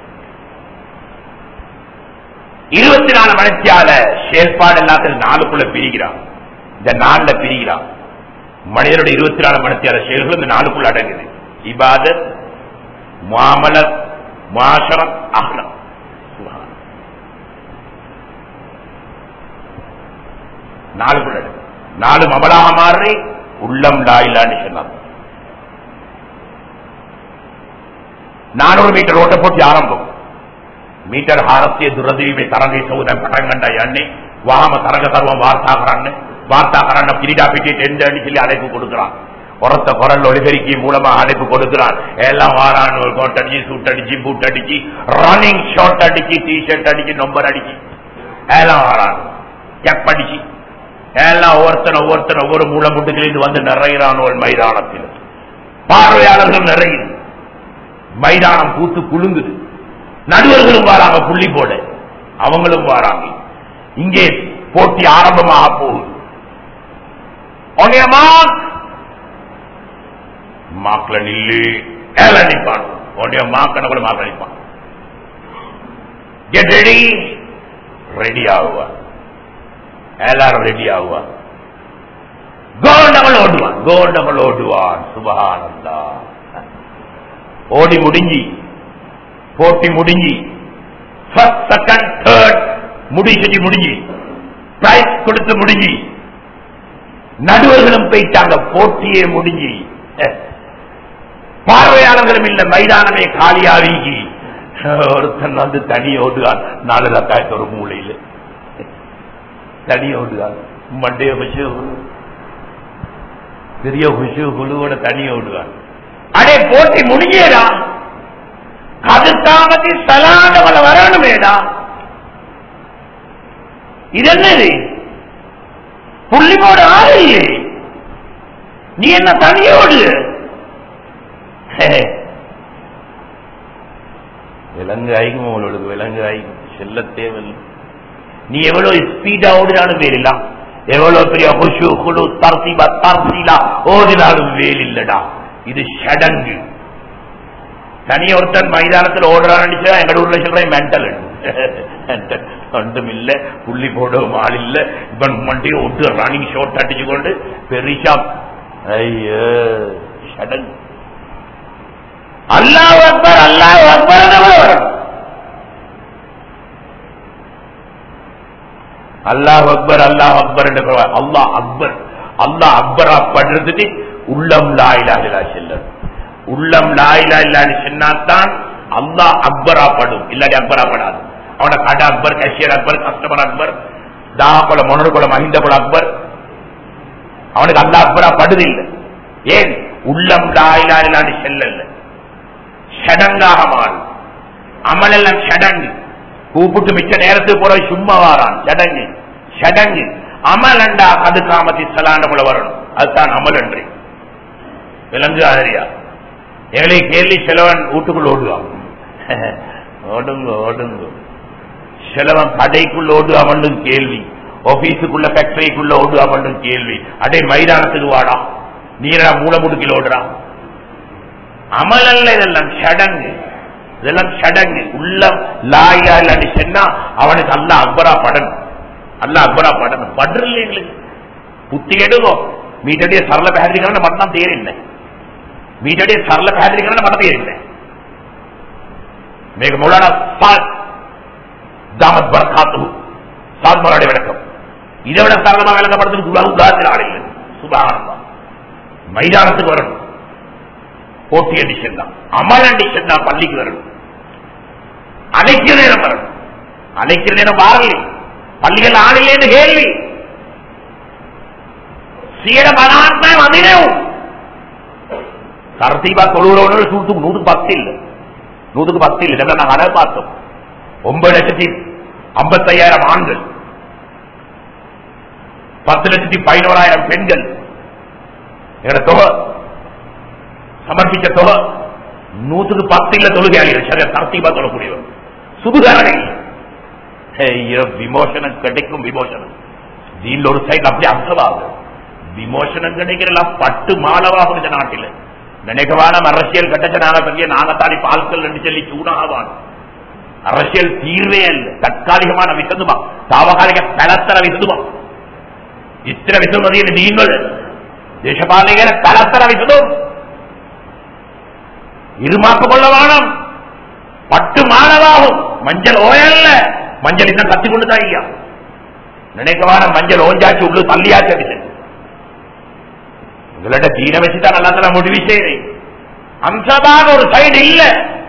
A: இருபத்தி நாலு மணித்தியால செயல்பாடு எல்லாத்தையும் நாளுக்குள்ள பிரிகிறான். இந்த நாள்ல பிரிகிறான். மனிதனுடைய இருபத்தி நாலு மணித்தியால செயல்கள் இந்த நாளுக்குள்ள அடங்குது. இபாதத், முஆமலத், முஆஷரத், அஹ்லாக். நாளுக்குள்ள நாலு அமலாக மாறி உள்ளம் லா இலாஹ சொன்னார். நானூறு மீட்டர் ஓட்ட போட்டி ஆரம்பம். मीटर हारस्य दुरदी में तरंगे सौदन पटंगंड यानी वहां तरंग सर्व वार्ता कराने वार्ता कराने किरीटापिटी टेंडर சொல்லி அழைப்பு கொடுக்கிறான். ஒருத்த குரல் ஒளிபெருக்கி மூலமா அழைப்பு கொடுக்கிறான். எல்லாம் வாரான், கோட் அடிச்சு, சூட் அடிச்சு, பூட் அடிச்சு, ரன்னிங் ஷார்ட் அடிச்சு, டி ஷர்ட் அடிச்சு, நம்பர் அடிச்சு எல்லாம் வாரான். கேப் அடிச்சு எல்லாம் ஒவ்வொருத்தன் ஒவ்வொருத்தன் ஒவ்வொரு மூலமுட்டுகளில் வந்து நிறைகிறான் ஒரு மைதானத்தில். பார்வையாளர்கள் நிறையுது. மைதானம் பூத்து குலுங்குது. நடுவர்களும் வராங்க, புள்ளி போட அவங்களும் வராங்க. இங்கே போட்டி ஆரம்பமாக போகுது. மாக்ல நில்லு ஏல நிற்பான். உடைய மாக்கணக்குள்ள மாக்ல நிற்பான். கெட் ரெடி, ரெடி ஆகுவான். எல்லாரும் ரெடி ஆகுவான். கோண்டமல் ஓடுவான், கோண்டமல் ஓடுவான். சுபஹானல்லாஹ். ஓடி முடிஞ்சி போட்டி முடிஞ்சி ஃபர்ஸ்ட் செகண்ட் தேர்ட் முடிச்சு முடிஞ்சி பிரைஸ் கொடுத்து முடிஞ்சி நடுவர்களும் போயிட்டாங்க. போட்டியே முடிஞ்சி பார்வையாளர்களும் இல்ல, மைதானமே காலியாகி ஒருத்தன் வந்து தனி ஓடுகான். நாலு லக்காயத்து ஒரு மூலையில் தனி ஓடுகான். மண்டே குஷு பெரிய குஷு குழுவோட தனி ஓடுகான். அடே போட்டி முடிஞ்சேடா, அது தாமதி சலாண்டவள வரணுமேடா. இது என்னது? புள்ளி போட ஆள் இல்லை, நீ என்ன தனியோடு? விலங்கு ஆயிக்கும் உங்களுக்கு, விலங்கு ஆயிக்கும் செல்ல தேவையில்லை. நீ எவ்வளவு ஸ்பீடா ஓடினாலும் வேலில்லாம், எவ்வளவு பெரிய குஷு குழு தர்சிபா தர்சிலா ஓடினாலும் வேல் இல்லடா. இது சடங்கு. தனி ஒருத்தன் மைதானத்தில் ஓடுறான்னு எங்க ஊர்ல சொல்றேன் மென்டல் ஒன்றும் இல்ல, புள்ளி போடவும் ஆள் இல்ல. இவன் மண்டியை ஒட்டு ரன்னிங் ஷாட் அடிச்சு கொண்டு பெரிசா ஐயோ சடங்கு. அல்லாஹ் அக்பர் அல்லாஹ் அக்பர் அல்லாஹ் அக்பர் அல்லாஹ் அக்பர் என்று அல்லாஹ் அக்பர் அல்லாஹ் அக்பரா படுறதுக்கு உள்ளம் லா இலாஹ இல்லல்லாஹ் செல்லும். உள்ளம் லா இலாஹ இல்லல்லாஹ் சொன்னாத்தான் அல்லாஹ் அக்பரா படும், இல்லாட்டி அக்பரா படாது. அவன கடை அக்பர், கேஷியர் அக்பர், கஸ்டமர் அக்பர், தாகுல மொனரு குல மஹிந்த குல அக்பர், அவனுக்கு அல்லாஹ் அக்பரா படுது இல்லை. ஏன்? உள்ளம் லா இலாஹ இல்லல்லாஹ் செல்லல, சடங்காக மாறும். அமல் எல்லாம் சடங்கு. கூப்பிட்டு மிச்ச நேரத்துக்கு போற சும்மா வாரான், சடங்கு சடங்கு. அமல் அண்டா கது காமத்தி சலாண்ட போல வரணும், அதுதான் அமல் அன்றி. விலங்கு ஆதரியா எங்களை கேள்வி செலவன் வீட்டுக்குள்ள ஓடுவான். ஓடுங்க ஓடுங்க. செலவன் கடைக்குள்ள ஓடுவாமண்டும் கேள்வி, ஆபீஸுக்குள்ள ஃபேக்டரிக்குள்ள ஓடுவாமண்டும் கேள்வி. அடே மைதானத்துக்கு வாடா, நீரா மூலமுடுக்கில் ஓடுறான். அமல் அல்ல, இதெல்லாம் சடங்கு, இதெல்லாம் சடங்கு. உள்ளம் லா இலாஹ இல்லல்லாஹ் சொன்னா அவனுக்கு அல்லாஹ் அக்பரா படணும், அல்லாஹ் அக்பரா படணும். படுறல எங்களுக்கு புத்தி எடுங்கோ. மீட்டடிய சரள පැහැදිලිකරන්න මට නම් තේරෙන්නේ නැහැ. மீட்டடிய சரள පැහැදිලිකරන්න මට තේරෙන්නේ නැහැ. මේක මௌලානා சாத் தாமத் பரகாத்துஹு சாத் மௌலானா விளக்கம் இதை விட சரளமா விளக்கப்படுறதுக்கு உலக உலகத்தில் ஆள் இல்லை. சுப்ஹானல்லாஹ். மைதானத்துக்கு வரணும். போட்டி அடிஷன் தான், அமல் அடிஷன் தான். பள்ளிக்கு வரணும், அழைக்கிற நேரம் வரணும். அழைக்கிற நேரம் வாரல் பள்ளிகள் ஆணிலேன்னு கேள்வி சீட பதார்த்தம் வந்தினேவும் தர்த்தீபா தொழுகிறவனோட சூட்டுக்கு நூற்றுக்கு பத்து இல்லை, நூற்றுக்கு பத்து இல்லை. நாங்கள் அதை பார்த்தோம். ஒன்பது லட்சத்தி ஐம்பத்தி ஐயாயிரம் ஆண்கள், பத்து லட்சத்தி பதினோராயிரம் பெண்கள் எங்களோட தொகை சமர்ப்பிச்ச தொகை நூற்றுக்கு பத்து இல்ல தொழுகையாளிகள் சரியா தர்த்தீபா தொழக்கூடியவர் சுதுகாரணை விமோசனம் கிடைக்கும். விமோசனம் தீன்ல ஒரு சைடு அப்படி அம்சமாகும். விமோசனம் கிடைக்கிற பட்டு மாலவாகும் இந்த நாட்டில். நினைக்கவான அரசியல் கட்டச்ச நாங்க பெரிய நாங்கத்தாலி பால்கள் என்று சொல்லி சூடாவான். அரசியல் தீர்வே அல்ல, தற்காலிகமான விசதுமா, தாவகாலிக கலத்தர விசதுமா. இத்தனை விசதுமதி நீங்கள் தேசபாலிக கலத்தர விசதும் இருமாப்பு கொள்ள வேணும். பட்டு மாலவாகும். மஞ்சள் ஓயல்ல, மஞ்சள் இன்னும் கத்தி கொண்டுதான் ஐயா. நினைக்கவான மஞ்சள் ஓஞ்சாச்சு உள்ள தள்ளியாச்சு. உங்களோட தீன வச்சுதான் நல்லா முடிவு செய்யறேன். அம்சமாக ஒரு சைடு இல்ல.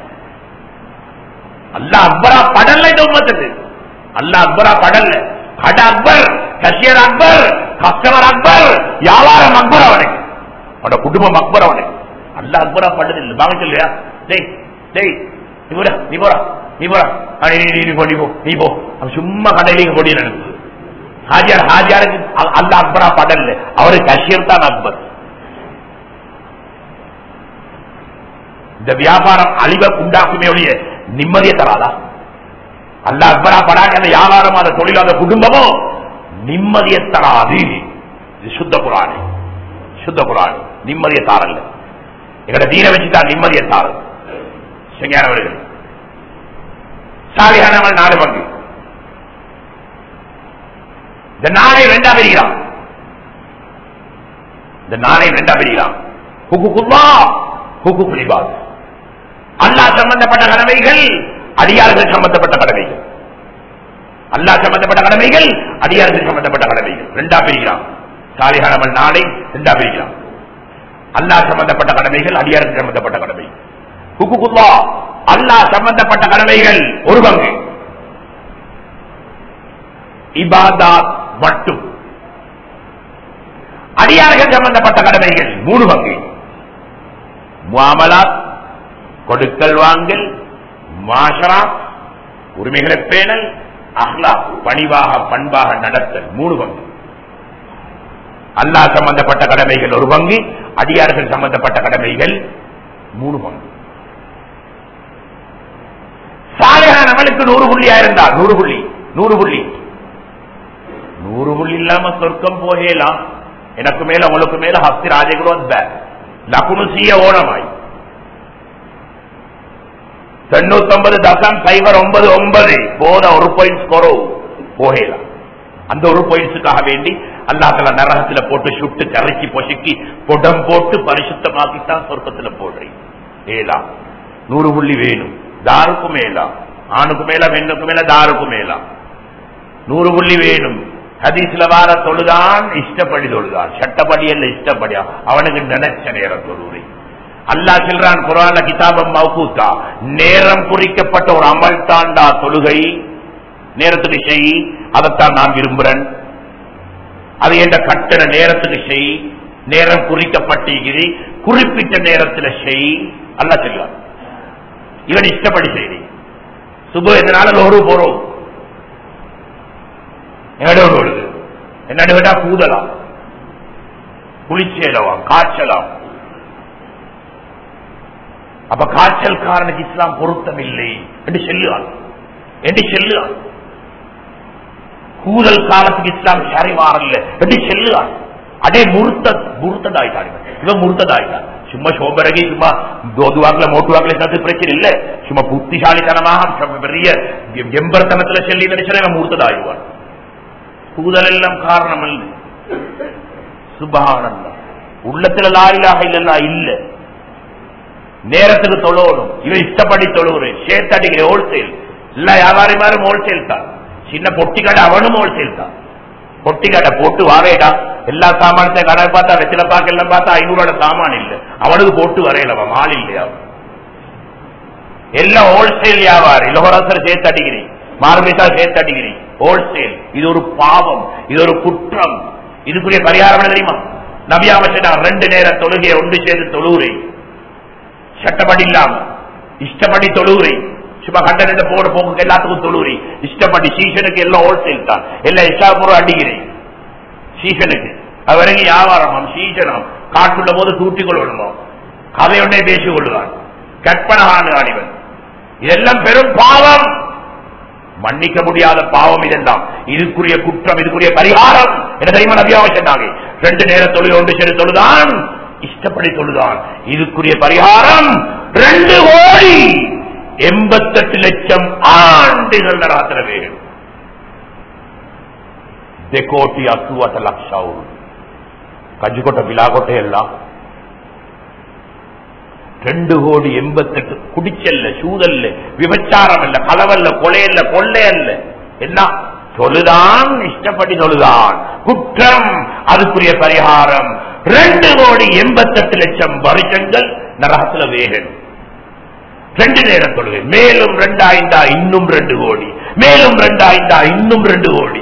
A: அல்லா அக்பரா படல இந்த உம்மத்துக்கு. அல்லா அக்பரா படல. கட அக்பர், கஷியர் அக்பர், கஸ்டமர் அக்பர், வியாபாரம் அக்பர் அவனுக்கு, அவனோட குடும்பம் அக்பர் அவனுக்கு. அல்லா அக்பரா படது இல்லை. பாங்க சொல்லியா டேய் டேய் நீ போடா நீ போடா நீ போடா நீ போ நீ போ நீ போ சும்மா கடையில கொடியில் அனுப்பு. ஹாஜியார் ஹாஜியாருக்கு அல்லா அக்பரா படல, அவரு கஷியர் தான் அக்பர். இந்த வியாபாரம் அழிவை உண்டாக்குமே ஒழிய நிம்மதியை தராதா? அல்லா அக்பரா படாக்க அந்த வியாபாரம், அந்த தொழில், அந்த குடும்பமோ நிம்மதியை தராது. இது சுத்த புராணி, சுத்த புராணி நிம்மதியை தாரல்ல. எங்கட தீன வச்சுதான் நிம்மதியை தாரு. செஞ்சானவர்கள் சாலியானவர்கள் நாலு பங்கு. இந்த நாளை ரெண்டா பிரிகிறான். இந்த நாளை ரெண்டா பிரிகிறான். ஹுக்குக்குல்லா, ஹுக்குக்குல் இபாத். அல்லாஹ் சம்பந்தப்பட்ட கடமைகள், அடியார்கள் சம்பந்தப்பட்ட கடமைகள். அல்லாஹ் சம்பந்தப்பட்ட கடமைகள், அடியார்கள் சம்பந்தப்பட்ட கடமைகள் ரெண்டா பிரிகிறான். சாலிஹானமல் நாளை ரெண்டா பிரிகிறான். அல்லாஹ் சம்பந்தப்பட்ட கடமைகள், அடியாருக்கு சம்பந்தப்பட்ட கடமைகள். ஹுக்குக்குல்லா, அல்லாஹ் சம்பந்தப்பட்ட கடமைகள் ஒரு பங்கு. இபாதத் மட்டும். அடியார்கள் சம்பந்தப்பட்ட கடமைகள் மூணு பங்கு. முஆமலாத், கொடுக்கல் வாங்கல், மாஷரா, உரிமைகளை பேணல், அஹ்லாக், பணிவாக பண்பாக நடத்தல் மூணு பங்கு. அல்லாஹ் சம்பந்தப்பட்ட கடமைகள் ஒரு பங்கு, அடியார்கள் சம்பந்தப்பட்ட கடமைகள் மூணு பங்கு. சாலிஹான அமலுக்கு நூறு புள்ளியா இருந்தால் நூறு புள்ளி நூறு புள்ளி நூறு புள்ளி இல்லாம சொர்க்கம் போகலாம். எனக்கு மேல உங்களுக்கு மேல ஹஸ்தி ராஜகுலம் லகுனுசிய ஓணமாய் தொண்ணூத்தி ஒன்பது தசம் சைபர் ஒன்பது ஒன்பது போத ஒரு பாயிண்ட்ஸ் குறவு போகலாம். அந்த ஒரு பாயிண்ட்ஸுக்காக வேண்டி அல்லாஹ்ல நரகத்துல போட்டு சுட்டு கரைச்சி பொசுக்கி புடம் போட்டு பரிசுத்தமாக்கித்தான் சொர்க்கத்துல போடுறேன். ஏலா நூறு புள்ளி வேணும். தாருக்கு மேலா, ஆணுக்கு மேல பெண்ணுக்கு மேல தாருக்கு மேலா நூறு புள்ளி வேணும். ஹதீஸ்ல வார தொழுதான் இஷ்டப்படி தொழுதான், சட்டப்படி அல்ல இஷ்டப்படியா. அவனுக்கு நினைச்ச நேரம் தொழுவை. அல்லாஹ் சொல்றான் குர்ஆன்ல, கிதாபம் மௌகூத்தா, நேரம் குறிக்கப்பட்ட ஒரு அமல் தாண்டா தொழுகை. நேரத்துக்கு செய், அதைத்தான் நான் விரும்புறேன். அது என்ற கட்டண நேரத்துக்கு செய். நேரம் குறிக்கப்பட்டிருக்கிறது, குறிப்பிட்ட நேரத்தில் செய். அல்லாஹ் சொல்றான். இவன் இஷ்டப்படி செய்தி சுப எதனால லோரு போறோம் என்ன கேட்டா கூதலாம், குளிச்சேலவாம், காய்ச்சலாம். அப்ப காய்ச்சல் காரனுக்கு இஸ்லாம் பொருத்தம் இல்லை என்று சொல்லுவான் என்று சொல்லுவான். கூதல் காலத்துக்கு இஸ்லாம் சரிவாரல்ல என்று சொல்லுவான். அதே முருத்த முருத்ததாயிட்டான். இவன் முருத்ததாயிட்டான். சும்மா சோபரகி சும்மா தோதுவாக்கல மோட்டுவாக்கல சேர்த்து பிரச்சனை இல்ல. சும்மா புத்திசாலித்தனமாக பெரிய எம்பரத்தனத்துல சொல்லி நினைச்சா மூர்த்ததாயுவான். கூதல் எல்லாம் காரணம் அல்ல. சுபஹானல்லாஹ். உள்ளத்துல லா இலாஹ இல்லல்லாஹ் இல்ல. நேரத்துக்கு தொழணும். இவன் இஷ்டப்படி தொழுகிறேன். சேர்த்தடிக்கிற ஹோல்சேல் இல்ல. வியாபாரி மாதிரி ஹோல்சேல் தான். சின்ன பொட்டி கடை அவனும் ஹோல்சேல் தான். பொட்டி கடை போட்டு வாரேடா எல்லா சாமானத்தையும் கடை பார்த்தா வெச்சில பாக்க எல்லாம் பார்த்தா ஐநூறு ரூபாய் சாமான் இல்லை அவனுக்கு போட்டு வரையலவா மால் இல்லையா எல்லாம் ஹோல்சேல் வியாபாரி இலவரசர் சேர்த்து அடிக்கிறேன் மார்பேசா சேர்த்து அடிக்கிறேன் ஹோல்சேல். இது ஒரு பாவம், இது ஒரு குற்றம். இதுக்குரிய பரிகாரம் என்ன தெரியுமா? நபியாமச்சனா ரெண்டு நேரம் தொழுகையை ஒன்று சேர்ந்து தொழுவுரை சட்டப்படி இல்லாம இஷ்டப்படி தொழுவுரை சும்மா கண்ட போட போக்கு எல்லாத்துக்கும் தொழுவுரை இஷ்டப்படி சீசனுக்கு எல்லாம் ஹோல்சேல் தான் எல்லாம் இஷ்டாபூர்வம் அடிக்கிறேன் சீசனுக்கு அது வரைக்கும் வியாபாரம் சீசனம் காட்டுள்ள போது தூட்டிக் கொள்ளணுமோ கதையொன்னே பேசிக் கொள்ளுவான் கற்பனகான அணிவன். இதெல்லாம் பெரும் பாவம், மன்னிக்க முடியாத பாவம். இதெல்லாம் இதுக்குரிய குற்றம், இதுக்குரிய பரிகாரம் என்ன தெரியுமா? நபியாவை சொன்னாங்க ரெண்டு நேரம் தொழுகை ஒன்று சரி தொழுதான் இஷ்டப்படி தொழுதான். இதுக்குரிய பரிகாரம் ரெண்டு கோடி எண்பத்தெட்டு லட்சம் ஆண்டுகள் நராத்திர வேணும். கோட்டி அசுவத்த லட்சம் கஞ்சிக்கொட்டை விழாக்கொட்டை எல்லாம் ரெண்டு கோடி எண்பத்தெட்டு குடிச்சல்ல சூதல்ல விபச்சாரம் அல்ல களவல்ல கொலையல்ல கொள்ளையல்ல எல்லாம் தொழுதான் இஷ்டப்படி தொழுதான் குற்றம். அதுக்குரிய பரிகாரம் ரெண்டு கோடி எண்பத்தெட்டு லட்சம் வருஷங்கள் நரகத்துல வேகணும். ரெண்டு நேரம் தொழுகை, மேலும் ரெண்டாயிரந்தா இன்னும் ரெண்டு கோடி, மேலும் ரெண்டாயிரந்தா இன்னும் ரெண்டு கோடி.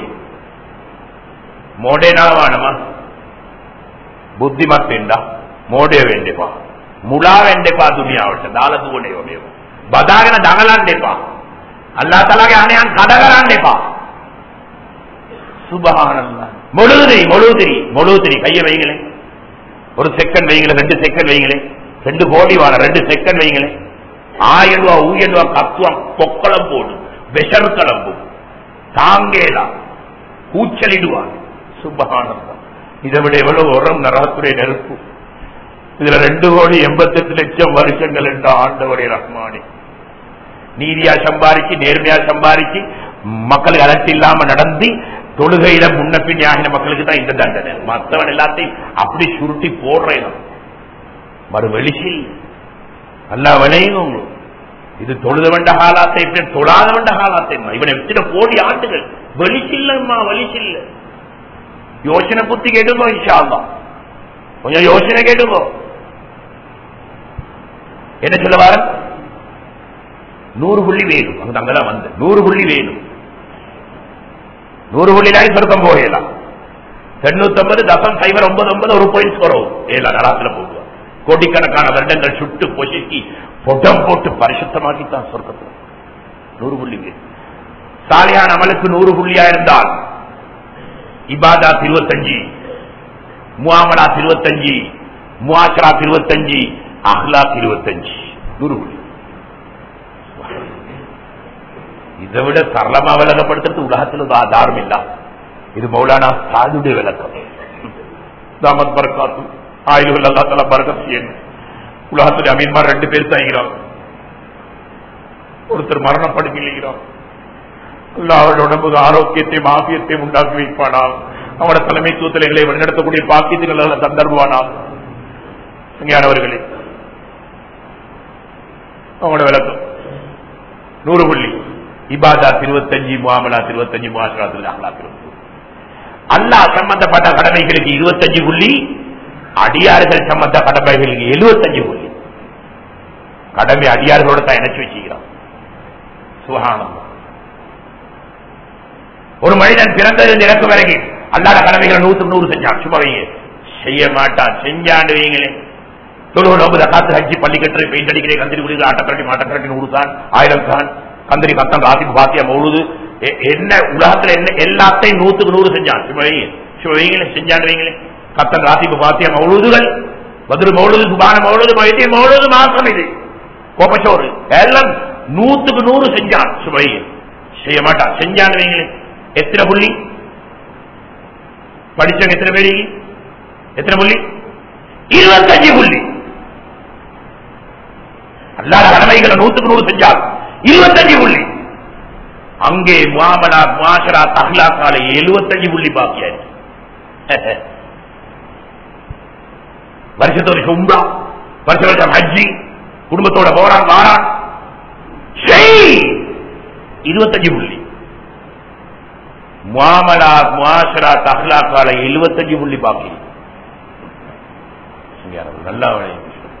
A: மோடேனாவானமா බුද්ධිමත් මෝඩය වෙන්න එපා. මුලා වෙන්න එපා දුනියාවට. දාලා දුවනේ ඔබේ. බදාගෙන දඟලන්න එපා. අල්ලාහ් තාලාගේ අනයන් කඩ කරන්න එපා. சுபஹானல்லாஹ். முழுதிரி முழுதிரி முழுதிரி கையை வைங்களே. ஒரு செகண்ட் வைங்களே, ரெண்டு செகண்ட் வைங்களே. ரெண்டு கோடி வாழ ரெண்டு செகண்ட் வைங்களே. ஆயிரம் ரூபா ஊழியம் ரூபா கத்துவம் பொக்களம் போடும் விஷர் கிளம்பு தாங்கேலா கூச்சலிடுவான். சுபஹானல்லாஹ். இதை விட எவ்வளவு உரம் நரகத்துடைய நெருப்பு. இதுல ரெண்டு கோடி எண்பத்தி எட்டு லட்சம் வருஷங்கள் என்ற ஆண்டவரே ரஹ்மானே. நீதியா சம்பாதிச்சு நேர்மையா சம்பாதிச்சு மக்களுக்கு அலட்சி இல்லாம நடந்து தொழுகையில முன்ன பின் ஆகின மக்களுக்கு தான் இந்த தண்டனை. மற்றவன் எல்லாத்தையும் அப்படி சுருட்டி போடுறேன். மறு வெளிசில் அல்லா விளையும். இது தொழுத வேண்ட காலாத்தை தொழாத வேண்ட காலாத்தை இவனை எத்தனை கோடி ஆண்டுகள் வெளிச்சில்லம்மா வெளிச்சில்ல. யோசனை புத்தி கேட்டுக்கோ இன்ஷா அல்லாஹ். கொஞ்சம் யோசனை கேட்டுக்கோ. என்ன சொல்ல வார நூறு புள்ளி வேணும். அங்க அங்கதான் வந்து நூறு புள்ளி வேணும். நூறு புள்ளிலாய் சொர்க்கம் போகலாம். தொண்ணூத்தி ஒன்பது தசம் சைபர் ஒன்பது ஒன்பது ஒரு பாயிண்ட் குறவும் ஏழா நராத்துல போகுது. கோடிக்கணக்கான வருடங்கள் சுட்டு பொசுக்கி பொட்டம் போட்டு பரிசுத்தமாக்கித்தான் சொர்க்கத்தில் நூறு புள்ளி வேணும். சாலியான அமலுக்கு நூறு புள்ளியா இருந்தால் இபாதாத் இருபத்தஞ்சு, முஆமலாத் இருபத்தஞ்சு, முஆஷராத் இருபத்தஞ்சு, அஹ்லாக் இருபத்தஞ்சு, நூறு புள்ளி. இதை விட சரளமா விளக்கப்படுத்துறது உலகத்தில் ஆதாரம் இல்ல. இது மௌலானா சாதுடைய விளக்கம். தாமத் பரக்காத்து ஆயுள் அல்லா தலா பரக்கத் செய்யணும். உலகத்துடைய அமீன்மார் ரெண்டு பேர் தாங்கிறான். ஒருத்தர் மரணப்படுகிறான். அவருடைய உடம்புக்கு ஆரோக்கியத்தையும் ஆபியத்தையும் உண்டாக்கி வைப்பானா. அவனோட தலைமைத்துவத்தில் எங்களை வழிநடத்தக்கூடிய பாக்கியத்துகள் தந்தருவானா. ஞானவர்களே அவனோட விளக்கம் நூறு புள்ளி. இபாதாத் இருபத்தஞ்சு, முஆமலாத் இருபத்தஞ்சு, முஆஷராத் அஹ்லாக் இருபத்தஞ்சு. அல்லாஹ் சம்பந்தப்பட்ட கடமைகளுக்கு இருபத்தஞ்சு புள்ளி, அடியார்கள் சம்பந்த கடமைகளுக்கு எழுபத்தஞ்சு புள்ளி. கடமை அடியார்களோட தான் இணைச்சு வச்சுக்கிறான். சுப்ஹானல்லாஹ். ஒரு மனிதன் பிறந்தது இறக்கும் வரைக்கும் அல்லாத கடமைகளை நூற்றுக்கு நூறு செஞ்சான். சும்மா வைங்க செய்ய மாட்டான். செஞ்சாண்டு வைங்களே. தொழுகை நோம்பு ஜகாத் ஹஜ் பள்ளி கட்டுரை பெயிண்ட் அடிக்கிறேன் கந்திரி குடிக்கிற ஆட்டக்கரட்டி மாட்டக்கரட்டி நூறு தான் ஆயிரம் தான் கந்திரி கத்தம் ராசிக்கு பாத்தியா மௌலுது என்ன உலகத்துல என்ன எல்லாத்தையும் நூற்றுக்கு நூறு செஞ்சான். சும்மா வைங்க சும்மா வைங்களே செஞ்சாண்டு வைங்களே. கத்தம் ராசிக்கு பாத்தியா மௌலுதுகள் பதிரு மௌலுது சுபான மௌலுது மைத்திய மௌலுது மாசம் இது கோப்பச்சோறு எல்லாம் நூற்றுக்கு நூறு செஞ்சான். சும்மா வைங்க செய்ய மாட்டான். செஞ்சாண்டு வைங்களே. எத்தனை புள்ளி படிச்சவங்க எத்தனை பேரு? எத்தனை புள்ளி? இருபத்தஞ்சு புள்ளி. அல்லாத கடமைகளை நூற்றுக்கு நூறு செஞ்சால் இருபத்தஞ்சு புள்ளி. அங்கே முஆமலா முஆஷராத் அஹ்லாக்கால எழுபத்தஞ்சு புள்ளி பாக்கியாச்சு. வருஷத்தோட உம்ரா, வருஷ வருஷம் ஹஜ்ஜி, குடும்பத்தோட போறான் வாரான் இருபத்தஞ்சு புள்ளி. முஆமலாத் முஆஷராத் அஹ்லாக்கால எழுபத்தஞ்சு புள்ளி பாக்கி. நல்லா விளையும்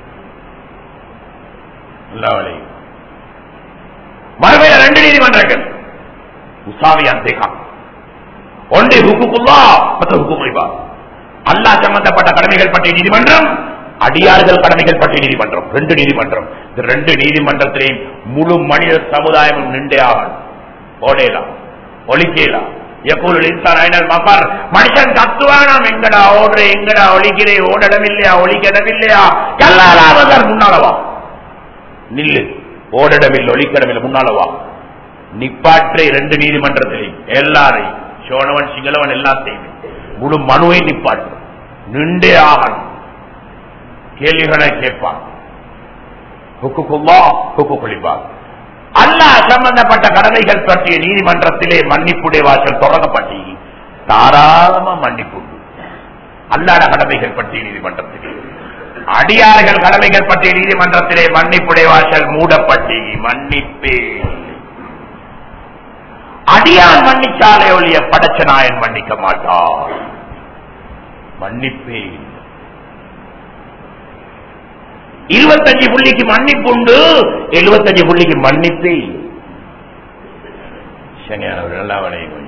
A: நல்லா விளையும். மறுமையில ரெண்டு நீதிமன்றங்கள் உசாவியான் தேகா. ஒன்று ஹுக்குக்குல்லா மற்ற ஹுக்குமுல் இபாத். அல்லாஹ் சம்பந்தப்பட்ட கடமைகள் பற்றிய நீதிமன்றம், அடியார்கள் கடமைகள் பற்றிய நீதிமன்றம். ரெண்டு நீதிமன்றம். இந்த ரெண்டு நீதிமன்றத்திலேயும் முழு மனித சமுதாயமும் நின்றே ஆகணும். ஓடேலாம் ஒலிக்கலாம். மனுஷன் தத்துவானாம் எங்கடா ஓடுற எங்கடா ஒலிக்கிறே ஓடடம் இல்லையா ஒலிக்கடம் இல்லையா எல்லாரும் முன்னாலவா நில்லு. ஓடடம் இல்லை ஒலிக்கடம் இல்லை முன்னாலவா நிப்பாற்றை ரெண்டு நீதிமன்றத்திலையும் எல்லாரையும் சோழவன் சிங்களவன் எல்லாத்தையும் முழு மனுவை நிப்பாற்று நின்றே ஆகணும். கேள்விகளை கேட்பான். அல்லாஹ் சம்பந்தப்பட்ட கடமைகள் பற்றிய நீதிமன்றத்திலே மன்னிப்புடைய வாசல் தொடங்கப்பட்டி தாராளமா மன்னிப்பு. அல்லாத கடமைகள் பற்றிய நீதிமன்றத்திலே, அடியார்கள் கடமைகள் பற்றிய நீதிமன்றத்திலே மன்னிப்புடைய வாசல் மூடப்பட்டி மன்னிப்பே. அடியான் மன்னிச்சாலே ஒழிய படைச்ச நாயன் மன்னிக்க மாட்டார். மன்னிப்பே. இருபத்தஞ்சு புள்ளிக்கு மன்னிப்பு உண்டு, எழுபத்தஞ்சு புள்ளிக்கு மன்னிப்பே. நல்லா வளையும்.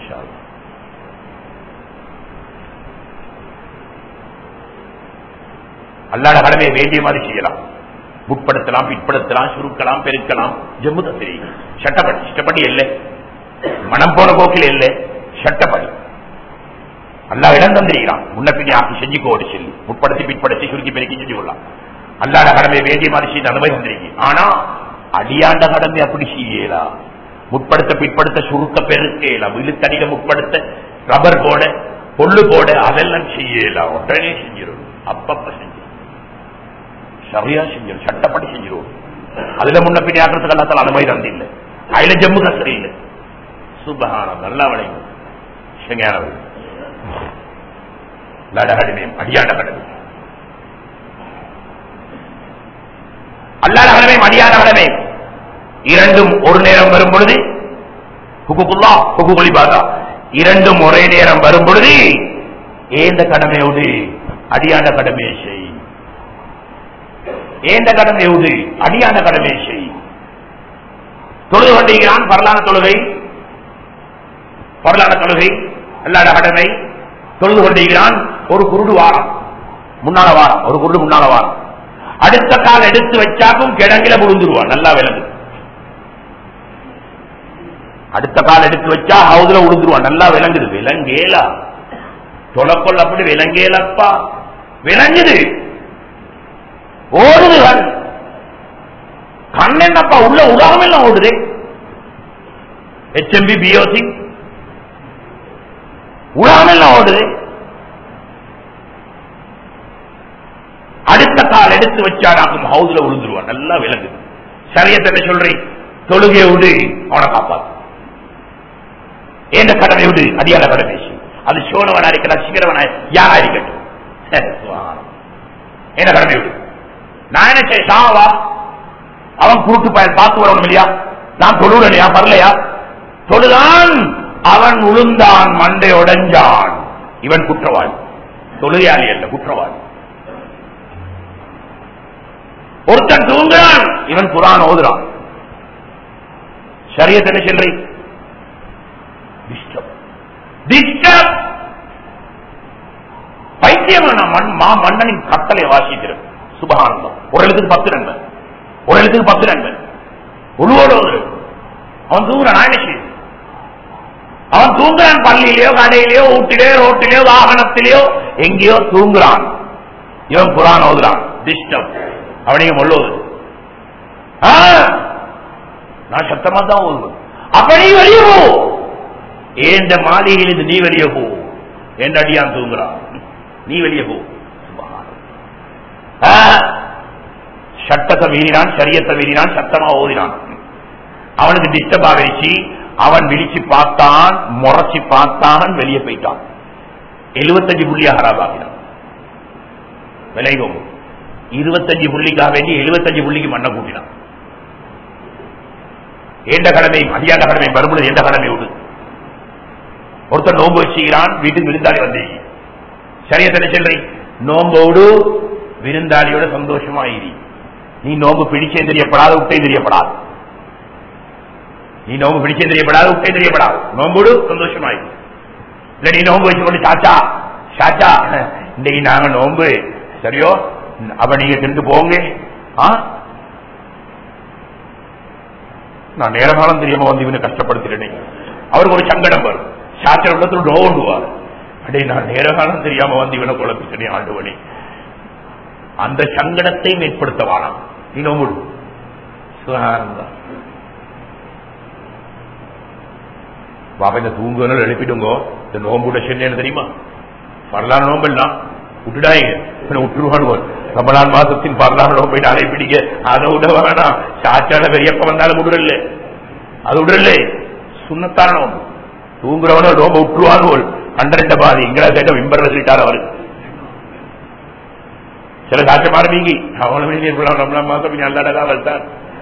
A: அல்லாத கடமையை வேண்டிய மாதிரி செய்யலாம். முற்படுத்தலாம், பிற்படுத்தலாம், சுருக்கலாம், பெருக்கலாம். ஜம்மு தந்திரி சட்டப்படி இஷ்டப்படி இல்லை, மனம் போன போக்கில் இல்லை, சட்டப்படி அல்லா இடம் தந்திருக்கிறான். முன்ன பின்னி ஆக்கி செஞ்சுக்கோடு சொல்லி முற்படுத்தி பிற்படுத்தி சுருக்கி பெருக்கி செஞ்சு கொள்ளலாம். அல்லாட கடமை வேண்டிய மாதிரி செய்து அனுமதி தந்திருக்கீங்க. ஆனா அடியாண்ட கடமை அப்படி செய்யலா. முற்படுத்த பிற்படுத்த சுருக்க பெருக்கலாம், இழுத்தடியில முற்படுத்த ரப்பர் போட பொல்லு போட அதெல்லாம் செய்யலாம். உடனே செஞ்சிடும், அப்பப்ப செஞ்சிடும், சரியா செஞ்சிடும், சட்டப்படி செஞ்சிடும். அதுல முன்ன பின்னி ஆக்கிறதுக்கு எல்லாத்தால அனுமதி தந்து இல்லை. அதுல ஜம்மு கசரி இல்லை. சுபஹானம் நல்லா வளையும். அடியாண்ட கடமை, அல்லாத கடமை, அடியாத கடமை இரண்டும் ஒரு நேரம் வரும் பொழுது ஹுக்குக்குல்லா ஹுக்குல் இபாதா இரண்டும் ஒரே நேரம் வரும் பொழுது ஏந்த கடமையோடு அடியாண்ட கடமையை செய். ஏந்த கடமையோடு அடியாண்ட கடமையை செய். தொழுது கொண்டிருக்கிறான் பரலான தொழுகை, பரலான தொழுகை அல்லாத கடமை. தொழுது கொண்டிருக்கிறான், ஒரு குருடு வாரம் முன்னால வாரம், ஒரு குருடு முன்னால வாரம். அடுத்த கால் எடுத்து வச்சாக்கும் கிடங்கில விழுந்துருவான். நல்லா விளங்கு. அடுத்த கால் எடுத்து வச்சா ஹவுதுல விழுந்துருவான். நல்லா விளங்குது. விளங்கேலா தொலைக்கொள்ள அப்படி விளங்கேலப்பா, விளங்குது. ஓடுது கண். கண் என்னப்பா உள்ள உலகம் எல்லாம் ஓடுது. ஹெச்எம்பி பிஓசி உலகம் எல்லாம் ஓடுது. அடுத்த கால் எடுத்து வச்சாடாக்கும் ஹவுஸ்ல விழுந்துருவான். நல்லா விளங்குது. சரியத்தை சொல்றேன், தொழுகை விடு அவனை காப்பாத்து. ஏந்த கடமை விடு அடியாத கடமை. அது சோழவனா இருக்கலாம், சிகரவனா யாரா இருக்கட்டும், என்ன கடமை விடு. நான் என்ன செய்ய சாவா அவன் குருட்டு பயன் பார்த்து வரணும் இல்லையா? நான் தொழுலையா வரலையா? தொழுதான், அவன் உளுந்தான், மண்டை உடைஞ்சான், இவன் குற்றவாளி. தொழுகையாளி அல்ல, குற்றவாளி. ஒருத்தன் தூங்குறான், இவன் குர்ஆன் ஓதுறான். ஷரியத் என்ன சொல்றீ? டிஸ்டர்ப் டிஸ்டர்ப் பைத்தியமான மண் மா மன்னனின் கட்டளை வாசிக்கிறது. சுபஹானல்லாஹ். ஒரு எழுத்துக்கு பத்து நண்பன், ஒரு எழுத்துக்கு பத்து நண்பன் உருவோடு அவன் தூங்குறான். என்ன செய்ய? அவன் தூங்குறான். பள்ளியிலேயோ கடையிலேயோ வீட்டிலேயோ ரோட்டிலேயோ வாகனத்திலேயோ எங்கேயோ தூங்குறான். இவன் குர்ஆன் ஓதுறான். டிஸ்டர்ப். அவனையும் மொல்லோது. நான் சத்தமா தான் ஓதுவேன். அப்ப நீ வெளியே போ. ஏந்த மாளிகையில் நீ வெளியே போ. என் அடியான் தூங்குறான், நீ வெளியே போ. சட்டத்தை மீறினான், சரியத்தை மீறினான், சத்தமா ஓதினான். அவனுக்கு டிஸ்டர்ப் ஆகிடுச்சு. அவன் விழிச்சு பார்த்தான், முறைச்சு பார்த்தான், வெளியே போயிட்டான். எழுபத்தஞ்சு புள்ளியா ஹராபாகினான். விளைவோம். இருபத்தஞ்சு புள்ளிக்காக வேண்டி எழுபத்தஞ்சு புள்ளிக்கு மண்ணை கூட்டினான். எந்த கடமை அடியாண்ட கடமை வரும்பொழுது எந்த கடமை விடு? ஒருத்தர் நோம்பு வச்சுக்கிறான், வீட்டுக்கு விருந்தாளி வந்து சரியத்தை சொல்றீ நோம்போடு விருந்தாளியோட சந்தோஷமாயிரி. நீ நோம்பு பிடிச்சே தெரியப்படாது, விட்டே தெரியப்படாது. நீ நோம்பு பிடிச்சே தெரியப்படாது, விட்டே தெரியப்படாது. நோம்போடு சந்தோஷமாயிரு. இல்ல நீ நோம்பு வச்சு கொண்டு சாச்சா சாச்சா இன்னைக்கு நாங்க நோம்பு சரியோ அப்ப நீங்க திண்டு போங்க. நான் நேரகாலம் தெரியாம வந்து இவனை கஷ்டப்படுத்திட்டேன். அவருக்கு ஒரு சங்கடம் வரும். சாச்சர உள்ளத்துல நோண்டுவார். அடே நான் நேரகாலம் தெரியாம வந்து இவனை குழப்பிட்டேன் ஆண்டுவனே. அந்த சங்கடத்தை மேற்படுத்தவானா நீ நோம்பு. பாபா இந்த தூங்குவனால் எழுப்பிடுங்கோ. இந்த நோம்புட சென்ன தெரியுமா? வரலாறு நோம்பெல்லாம் விட்டுடாங்க, விட்டுருவான். ரமலான் மாசத்தின் வரலாறு நோம்பை நாளை பிடிக்க அதை விட வேணாம். சாச்சான பெரியப்ப வந்தாலும் விடுறல்ல, அது விடுறல்ல. சுண்ணத்தான நோம்பு தூங்குறவன நோம்ப விட்டுருவான். கண்டரெண்ட பாதி இங்கடா கேட்ட விம்பர்ல சொல்லிட்டார் அவரு. சில சாட்சம் ஆரம்பிங்கி அவனை ரமலான் மாசம் நல்லடா வந்தார்.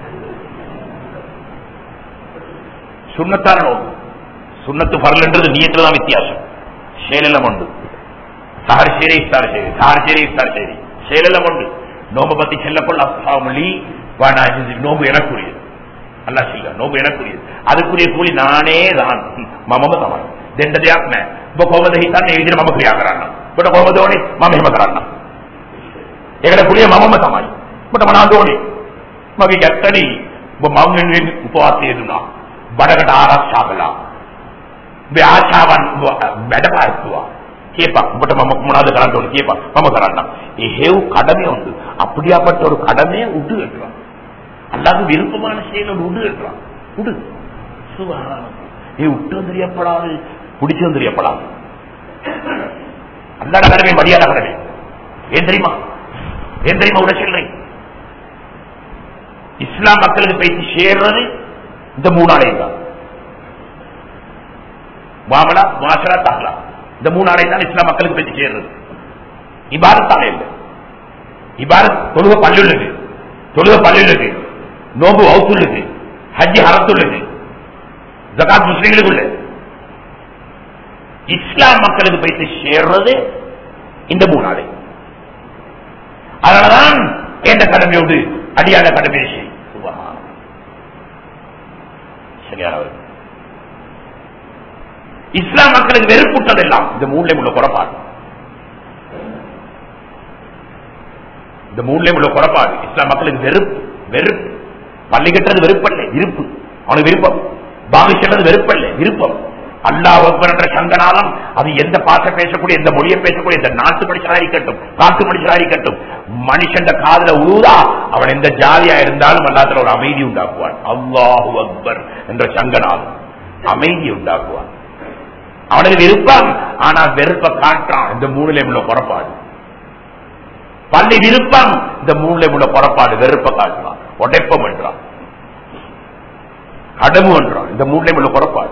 A: சுண்ணத்தான நோம்பு சுண்ணத்து பரல்ன்றது நீயத்துல தான் வித்தியாசம். செயலெல்லாம் உண்டு. சார் சேரி இஃப்தார் சேரி சார் சேரி இஃப்தார் சேரி செயலெல்லாம் உண்டு. நோம்பை பத்தி செல்லப்பொருள் அஸ்ஸாமலி வானா நோம்பு எனக்குரியது. அல்லா சொல்ல நோம்பு எனக்குரியது. அதுக்குரிய கூலி நானே தான். மம තමයි. දෙන්න දෙයක් නැහැ. ඔබ කොහොමද හිතන්නේ මේ විදිහට මම ක්‍රියා කරන්න? ඔබට කොහොමද ඕනේ? මම එහෙම කරන්න. ඒකට කුලිය මමම තමයි. ඔබට මොනවද ඕනේ? මගේ ගැත්තනි ඔබ මම වෙනුවෙන් උපවාසය දුනා. බඩකට ආරක්ෂා කළා. ඔබ ආශාවන් වැඩ පාර්තුවා. கேப்பா உங்கள்கிட்ட மம மூணாவது கலந்து கேப்பா மம கரான்னா ஏவு கடமை உண்டு. அப்படியாப்பட்ட ஒரு கடமையை உண்டு கட்டுறான். அல்லாது விருப்பமான செயலை உண்டு கட்டுறான். உடு ஏ விட்டும் தெரியப்படாது, பிடிச்சும் தெரியப்படாது. அல்லாத கடமை மரியாத கடமை. ஏன் தெரியுமா? ஏன் தெரியுமா உட சொல்றேன்? இஸ்லாம் மக்களுக்கு பேசி சேர்றது இந்த மூணாலையும் தான். மாமலா மாசரா தாகலா இந்த மூணு ஆடை தான் இஸ்லாம் மக்களுக்கு பற்றி சேர்றது. இபாரத்தாலே இல்லை. இபாரத் தொழுக பள்ளியுள்ளது, தொழுக பள்ளியுள்ளது, நோம்பு அவுத்துள்ளது, ஹஜ்ஜி ஹரத்துள்ளது, ஜகாத் முஸ்லிம்களுக்கு உள்ளது. இஸ்லாம் மக்களுக்கு பற்றி சேர்றது இந்த மூணு ஆடை. அதனாலதான் எந்த கடமையோடு அடியாத கடமை சரியானவர். இஸ்லாம் மக்களுக்கு வெறுப்புட்டதெல்லாம் இந்த மூணுல உள்ள குறைபாடு. இந்த மூணுல உள்ள குறைபாடு இஸ்லாம் மக்களுக்கு வெறுப்பு. வெறுப்பு பள்ளி கட்டுறது வெறுப்பல்ல, இருப்பு. அவனுக்கு விருப்பம். பாவிச்சது வெறுப்பல்ல, விருப்பம். அல்லாஹ் அக்பர் என்ற சங்கநாதம் அது எந்த பாச பேசக்கூடிய, எந்த மொழியை பேசக்கூடிய, எந்த நாட்டு மனுஷனா இருக்கட்டும், காட்டு மனுஷனா இருக்கட்டும், மனுஷன் காதுல ஊதா அவன் எந்த ஜாதியா இருந்தாலும் அல்லாஹ்வுல ஒரு அமைதி உண்டாக்குவான். அல்லாஹு அக்பர் என்ற சங்கநாதம் அமைதி உண்டாக்குவான். அவனுக்கு விருப்பம், ஆனா வெறுப்ப காட்டான். இந்த மூணுல உள்ள புறப்பாடு. பள்ளி விருப்பம், இந்த மூணுல உள்ள புறப்பாடு வெறுப்ப காட்டுறான். உடைப்பம் என்றான், கடமு என்றான். இந்த மூணுல உள்ள புறப்பாடு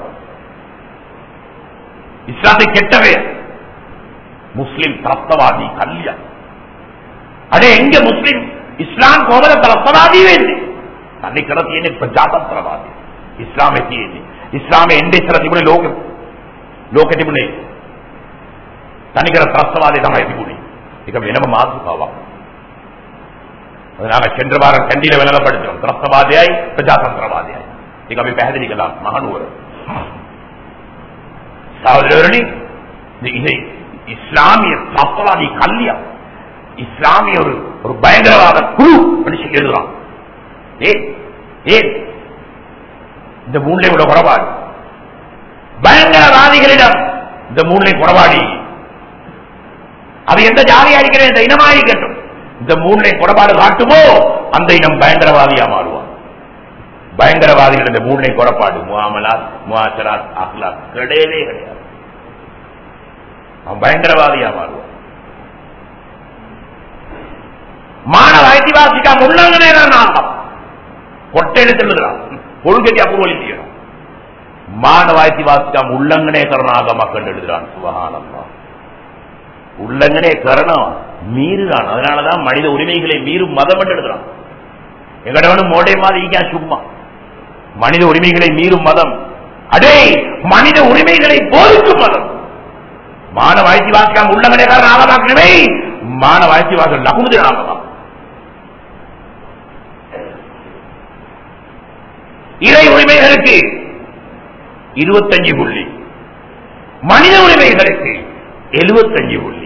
A: இஸ்லாத்தை கெட்டவே. முஸ்லிம் தரஸ்தவாதி கல்யாண் அடே எங்க முஸ்லிம் இஸ்லாம் கோமல தரஸ்தவாதி வேண்டி தன்னை கடத்தியே பிரஜாதந்திரவாதி இஸ்லாமே இஸ்லாமே எந்த திபுணே லோக ලෝකෙ තිබුණේ තනිකර ත්‍රස්තවාදේ තමයි තිබුණේ. ඒක වෙනම මාතෘකාවක්. අද சென்ற வாரம் கண்டில වෙනලப்படுத்துறோம். ත්‍රස්තවාදයයි ප්‍රජාතන්ත්‍රවාදයයි. ඒක අපි පැහැදිලි කළා මහනුවර. සහෝදරයනි, இந்த இஸ்லாமிய ත්‍රස්තවාදී கல்லியம் இஸ்லாமிய ஒரு ஒரு பயங்கரவாத குழு மனுஷன் எழுதுறான். ஏ ஏ இந்த மூணுல உள்ள குறைபாடு பயங்கரவாதிகளிடம் இந்த மூணை குறைபாடி. அது எந்த ஜாதியா இருக்கிற இந்த இனமா இருக்கட்டும், இந்த மூணை குறைபாடு காட்டுமோ அந்த இனம் பயங்கரவாதியா மாறுவான். பயங்கரவாதிகள் இந்த மூணை குறைபாடு முஆமலாத், முஆஷராத், அக்லாக் கிடையவே கிடையாது. அவன் பயங்கரவாதியா மாறுவான். மாணவ ஐதிவாசிக்கா உள்ளங்கனே கொட்டை எழுதுறான். கொள்கை அப்புறம் செய்யணும். மாணவ ஐதிவாசிக்காம் உள்ளங்கனே கரணாக மக்கள் எழுதுறான். சுபஹானல்லாஹ். உள்ளங்கனே கரணம் மீறுறான். அதனாலதான் மனித உரிமைகளை மீறும் மதம் என்று எழுதுறான். எங்கடவனும் மோடை மாதிரி சும்மா மனித உரிமைகளை மீறும் மதம். அடே மனித உரிமைகளை போதிக்கும் மதம். மாணவ ஐத்திவாசிக்காம உள்ளங்கடைக்காரன் ஆகமாக்கணுமே, மாணவ ஐத்திவாசம் நகுமுதன் ஆகலாம். இறை உரிமைகளுக்கு இருபத்தஞ்சு புள்ளி, மனித உரிமைகளுக்கு எழுபத்தஞ்சு புள்ளி.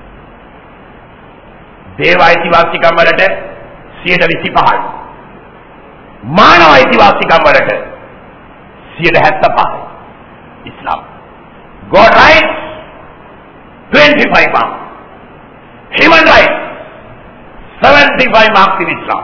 A: தேவாய்த்திவாசிக்காம வரட்ட සියයට විසි පහයි. මානව අයිතිවාසිකම් වලට සියයට හැත්තෑ පහයි. ඉස්ලාම්. God rights twenty-five marks. Human rights seventy-five marks in Islam.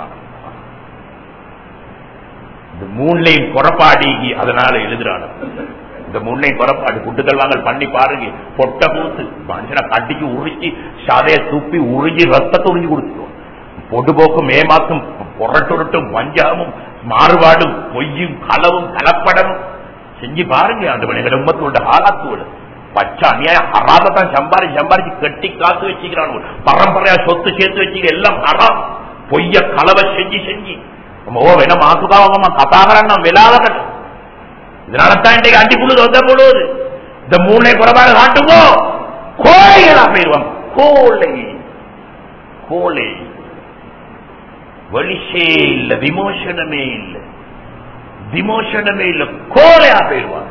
A: இந்த மூணுலையும் குறப்பாடி அதனால எழுதுறாங்க. இந்த மூணையும் குறப்பாடு குட்டுக்கள் வாங்கல் பண்ணி பாருங்க. பொட்ட கூத்து மனுஷனை கட்டிக்கு உறிச்சி சதையை துப்பி உறிஞ்சி ரத்தத்தை உறிஞ்சி கொடுத்துருவோம். பொடுபோக்கும் ஏமாத்தும் புரட்டுருட்டும் வஞ்சாமும் மாறுபாடும் பொய்யும் களவும் கலப்படமும் செஞ்சு பாருங்க. அந்த மனிதன் உம்மத்தோட ஆளாத்துவோடு பச்சை அநியாயம் ஹராமத்தான் சம்பாரி சம்பாரிச்சு கட்டி காசு வச்சுக்கிறான். பரம்பரையா சொத்து சேர்த்து வச்சுக்க எல்லாம் ஹராம். பொய்ய கலவை செஞ்சு செஞ்சு ஓ வேணா மாசுக்காவமா கதாகரன் வெளாதகட்டும். இதனாலதான் இன்றைக்கு அண்டி புழுது வந்த போடுவது. இந்த மூணை குறைபாடு காட்டுங்கோ கோழைகளா போயிருவாங்க. கோழை கோழை வலிசே இல்ல, விமோசனமே இல்லை, விமோசனமே இல்லை, கோழையா போயிருவாங்க.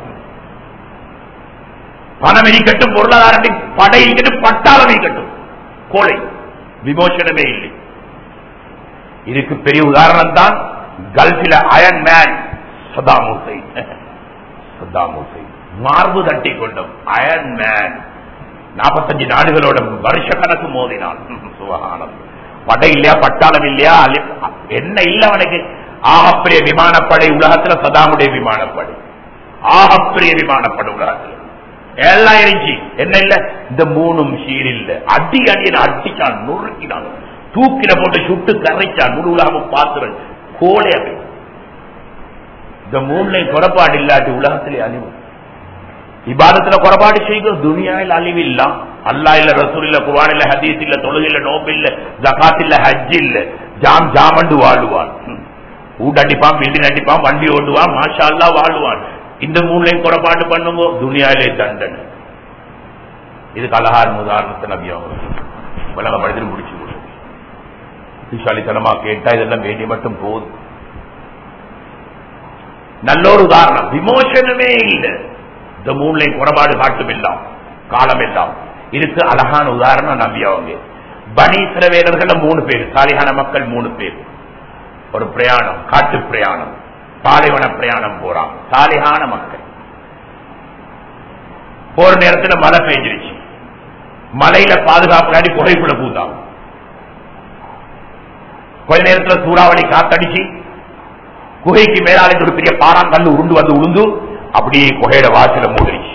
A: பணம் இருக்கட்டும், பொருளாதாரம் படை இருக்கட்டும், பட்டாளம் இருக்கட்டும், கோழை விமோசனமே இல்லை. இதுக்கு பெரிய உதாரணம் தான் கல்ஃபில iron man Saddam Hussein. Saddam Hussein மார்பு தட்டி கொண்டோம். அயன் மேன் நாற்பத்தஞ்சு நாடுகளோட வருஷ கணக்கு மோதினான். சுபஹானல்லாஹ். படை இல்லையா, பட்டாளம் இல்லையா, என்ன இல்ல அவனுக்கு. ஆகப்பெரிய விமானப்படை உலகத்துல சதாமுடைய விமானப்படை, ஆகப்பெரிய விமானப்படை உலகத்துல எல்லாம் இருந்துச்சு. என்ன இல்ல, இந்த மூணும் சீர் இல்ல. அடி அடியை அடிச்சான், நொறுக்கினான், தூக்கில போட்டு சுட்டு கரைச்சான். முழு உலகம் பார்த்துறது கோலை. இந்த மூணுல குறைபாடு இல்லாட்டி உலகத்திலே அழிவு. இபாதத்துல குறைபாடு செய்யும், துனியாவில் அழிவு இல்ல. அல்லாஹ் இல்ல, ரசூல் இல்ல, குர்ஆன் இல்ல, ஹதீஸ் இல்ல, தொழுகை இல்ல, நோம்பு இல்ல, ஜகாத் இல்ல, ஹஜ் இல்ல, ஜாம் ஜாமண்டு வாழ்வான். ஊட்டடிப்பான், பில்டிங் அடிப்பான், வண்டி ஓடுவான், மாஷா அல்லாஹ் வாழ்வான். இந்த மூணுலையும் குறைபாடு பண்ணுங்க, துனியாவிலே தண்டனை. இதுக்கு அழகான உதாரணத்தை நபி அவங்க விளங்கப்படுத்தி முடிச்சு புத்திசாலித்தனமா கேட்டா இதெல்லாம் வேண்டிய மட்டும் போதும். நல்ல ஒரு உதாரணம். விமோசனமே இல்லை. இந்த மூணுலையும் குறைபாடு காட்டும் எல்லாம் காலம் எல்லாம் இதுக்கு அழகான உதாரணம் நபி அவங்க. பனி இஸ்ரவேலர்கள் மூணு பேர், சாலிஹான மக்கள் மூணு பேர். ஒரு பிரயாணம், காட்டு பிரயாணம், பாலைவன பிரயாணம் போறான். சாலிஹான மக்கள் போற நேரத்தில் மழை பெய்ஞ்சிருச்சு. மலையில பாதுகாப்பு குகைக்குள்ள பூந்தாங்க. கொஞ்ச நேரத்தில் சூறாவளி காத்தடிச்சு குகைக்கு மேலாலே ஒரு பெரிய பாறாங்கல் உருண்டு வந்து உளுந்து அப்படியே குகையோட வாசல மூடிச்சு.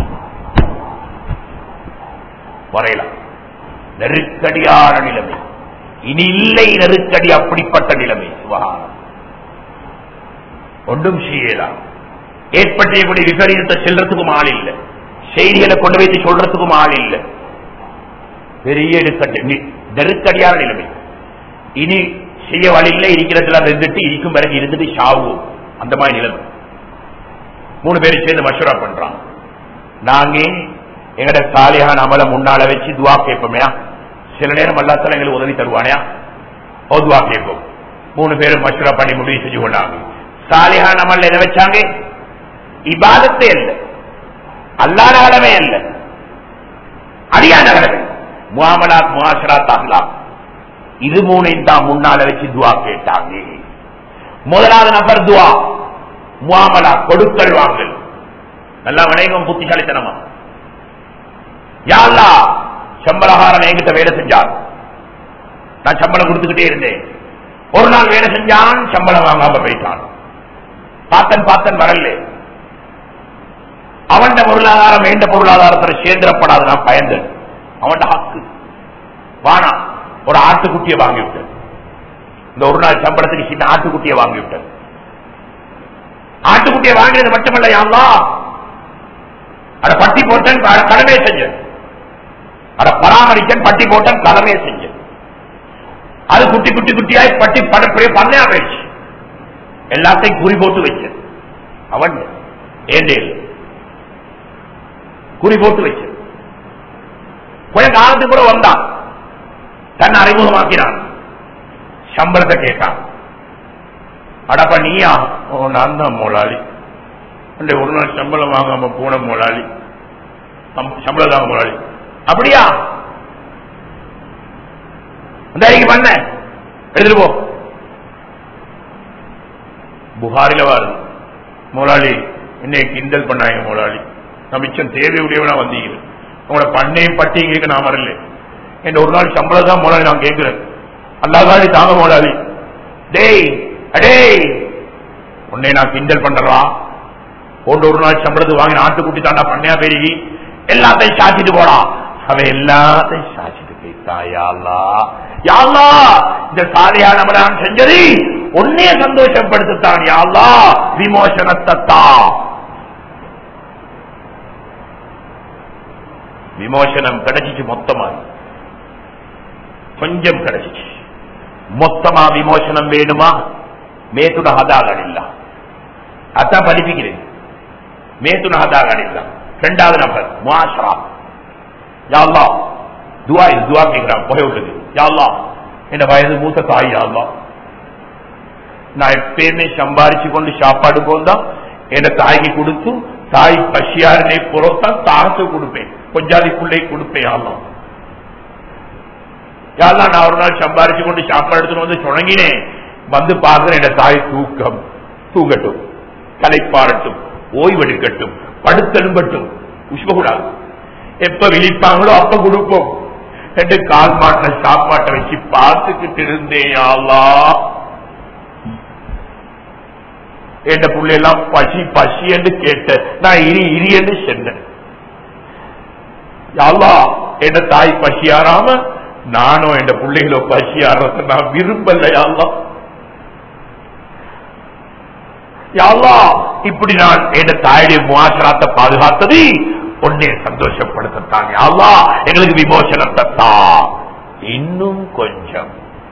A: வரையலாம். நெருக்கடியான நிலைமை. இனி இல்லை நெருக்கடி, அப்படிப்பட்ட நிலைமை. சுபஹானல்லாஹ். ஒன்றும் செய்யலாம். ஏற்பட்டியக்கூடிய விபரீதத்தை செல்றதுக்கும் ஆள் இல்லை, செய்திகளை கொண்டு வைத்து சொல்றதுக்கும் ஆள் இல்லை. பெரிய நெருக்கடியான நிலைமை. இனி செய்ய வழி இல்லை, இருக்கிறதுல இருந்துட்டு இருக்கும் பிறகு இருந்துட்டு சாவுவோம். அந்த மாதிரி நிலைமை. மூணு பேரும் சேர்ந்து மஷூரா பண்றாங்க. நாங்க எங்கட சாலிஹான அமலை முன்னால வச்சு துவா கேட்போமே, சில நேரம் அல்லாஹ் எங்களுக்கு உதவி தருவானே, துவா கேட்போம். மூணு பேரும் மஷூரா பண்ணி முடிவு செஞ்சு கொண்டாங்க. சாலிஹான அமல் என்ன வச்சாங்க? இபாதத்தே இல்லை, அல்லாஹ் கடமை இல்லை, அடியான கடமை, முஆமலாத் முஆஷராத் அஹ்லாக். இது மூணையும் தான் முன்னால வச்சு துவா கேட்டாங்க. முதலாவது நபர் துவா முஆமலா, கொடுக்கல் வாங்கல். நல்லா வணக்கம், புத்திசாலித்தனமா. யா அல்லாஹ், சம்பளக்காரன் என்கிட்ட வேலை செஞ்சான், நான் சம்பளம் கொடுத்துக்கிட்டே இருந்தேன். ஒரு நாள் வேலை செஞ்சான், சம்பளம் வாங்காம போயிட்டான். பார்த்தன் பார்த்தன் வரல. அவன் பொருளாதாரம் எந்த பொருளாதாரத்தில் சேர்ந்திடப்படாது, நான் பயந்தேன். அவன் ஹக்கு வானா ஒரு ஆட்டுக்குட்டியை வாங்கிவிட்டேன். இந்த ஒரு நாள் சம்பளத்துக்கு சின்ன ஆட்டுக்குட்டியை வாங்கிவிட்டேன். ஆட்டுக்குட்டியை வாங்கினது மட்டுமல்ல, யா அல்லாஹ், அதை பட்டி போட்டேன், கடமையை செஞ்சேன். அதை பராமரிச்சேன், பட்டி போட்டேன், கடமையை செஞ்சேன். அது குட்டி குட்டி குட்டியாய் பட்டி படப்படியே பண்ணையா போயிடுச்சு. எல்லாத்தையும் குறி போட்டு வச்சேன். அவன் ஏண்டே குறி போட்டு வச்சு கொஞ்ச காலத்துக்கு கூட வந்தான், தன்னை அறிமுகமாக்கினான், சம்பளத்தை கேட்டான். அடப்பா நீயா? ஓ நான் தான் முதலாளி. ஒரு நாள் சம்பளம் வாங்காம போன முதலாளி, சம்பளம் தாங்க முதலாளி. அப்படியா? அந்த பண்ண எடுத்துட்டு போ. புகாரில வருது, முதலாளி என்னை கிண்டல் பண்ணாங்க முதலாளி, நான் மிச்சம் தேவையுடையவனா வந்தீங்க, உங்களோட பண்ணையும் பட்டியும் கேட்க நான் வரல, என் ஒரு நாள் சம்பளம் தான் முதலாளி நான் கேட்கிறேன், அல்லாதாடி தாங்க முதலாளி. டேய் அடே உன்னை நான் கிண்டல் பண்றா, போன்ற ஒரு நாள் சம்பளத்துக்கு வாங்கி நாட்டுக்குட்டி தாண்டா பண்ணையா பெருகி எல்லாத்தையும் சாச்சிட்டு போடா. அவன் எல்லாத்தையும் சாச்சிட்டு போயிட்டான். யா அல்லாஹ் யா அல்லாஹ், இந்த சாலியான அமலான் செஞ்சது உன்னைய சந்தோஷப்படுத்தான். யா அல்லாஹ் விமோசனத்தா, விமோசனம் கிடைச்சிச்சு. மொத்தமா கொஞ்சம் கிடைச்சிச்சு, மொத்தமா விமோசனம் வேணுமா? மேத்துட ஹதாகடில்ல, அதான் படிப்பிக்கிறேன். மேத்துட ஹதாகடில்ல. ரெண்டாவது நபர் முஆஷரா. யா அல்லாஹ் துஆ, இது துஆ கேட்கிறான் போய் விட்டது. யா அல்லாஹ் என்ன வயது மூத்த தாய், யா அல்லாஹ் நான் எப்பயுமே சம்பாரிச்சு கொண்டு சாப்பாடு போந்தா என்ன தாய்க்கு கொடுத்து, தாய் பசியாரனை புறத்தான் தாரத்து கொடுப்பேன், கொஞ்சாதிக்குள்ளே கொடுப்பேன். யா அல்லாஹ் யா அல்லாஹ் நான் ஒரு நாள் சம்பாரிச்சு கொண்டு சாப்பாடு எடுத்துன்னு வந்து சொன்னங்கினேன், வந்து பார்க்கிறேன் என் தாய் தூக்கம், தூங்கட்டும், கலைப்பாரட்டும், ஓய்வெடுக்கட்டும், படுத்தெலும்பட்டும், உஷ்மக்கூடாது, எப்ப விழிப்பாங்களோ அப்ப கொடுப்போம் என்று கால் மாட்ட சாப்பாட்டை வச்சு பார்த்துக்கிட்டு இருந்தேன். யா அல்லாஹ் என் பிள்ளை எல்லாம் பசி பசி என்று கேட்ட, நான் இரி இரி என்று சொன்னேன். யா அல்லாஹ் என் தாய் பசியாராம நானும் என் பிள்ளைகளோ பசியாறத நான் விரும்பல. யா அல்லாஹ் யா அல்லாஹ் இப்படி நான் என் தாயுடைய முஆஷராத்தை பாதுகாத்தது உன்னை சந்தோஷப்படுத்தான். யா அல்லாஹ் எங்களுக்கு விமோசனத்தை தா. இன்னும் கொஞ்சம்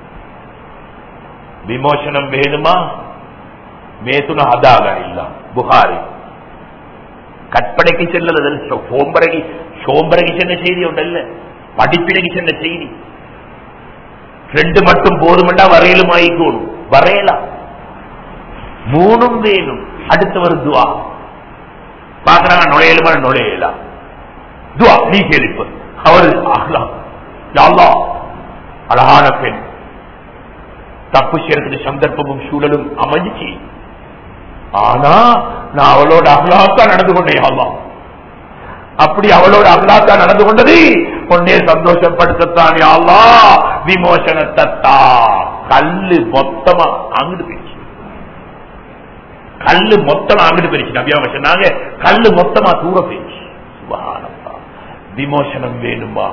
A: விமோசனம் வேணுமா? மேத்துன ஹதாகடில்ல. புகாரி கற்பனைக்கு செல்லது, சோம்பரகி சோம்பரகி சென்ற செய்தி உண்டல்ல, படிப்பினைக்கு சென்ற செய்தி. ரெண்டு மட்டும் போதுமெண்டா வரையிலும் ஆயிக்கோடும், வரையலாம். மூணும் வேணும். அடுத்தவர் துவா பாக்குறாங்க, நுழையலுமா நுழையலாம். துவா நீ கேள்வி அவர் ஆகலாம். யா அல்லாஹ் அழகான பெண், தப்பு செய்யறதுக்கு சந்தர்ப்பமும் சூழலும் அமைஞ்சிச்சு, ஆனா நான் அவளோட அகலாக்கா நடந்து கொண்டேன். யா அல்லாஹ் அப்படி அவளோட அகலாக்கா நடந்து கொண்டது உன்னை சந்தோஷப்படுத்தத்தான். யா அல்லாஹ் விமோசனத்தா. கல்லு மொத்தமா அங்கிட்டு போயிடுச்சு, கல்லு மொத்தமா அங்கிட்டு போயிடுச்சு. நபியாம சொன்னாங்க கல்லு மொத்தமா தூர போயிடுச்சு. சுப்ஹானல்லாஹ். விமோசனம் வேணுமா?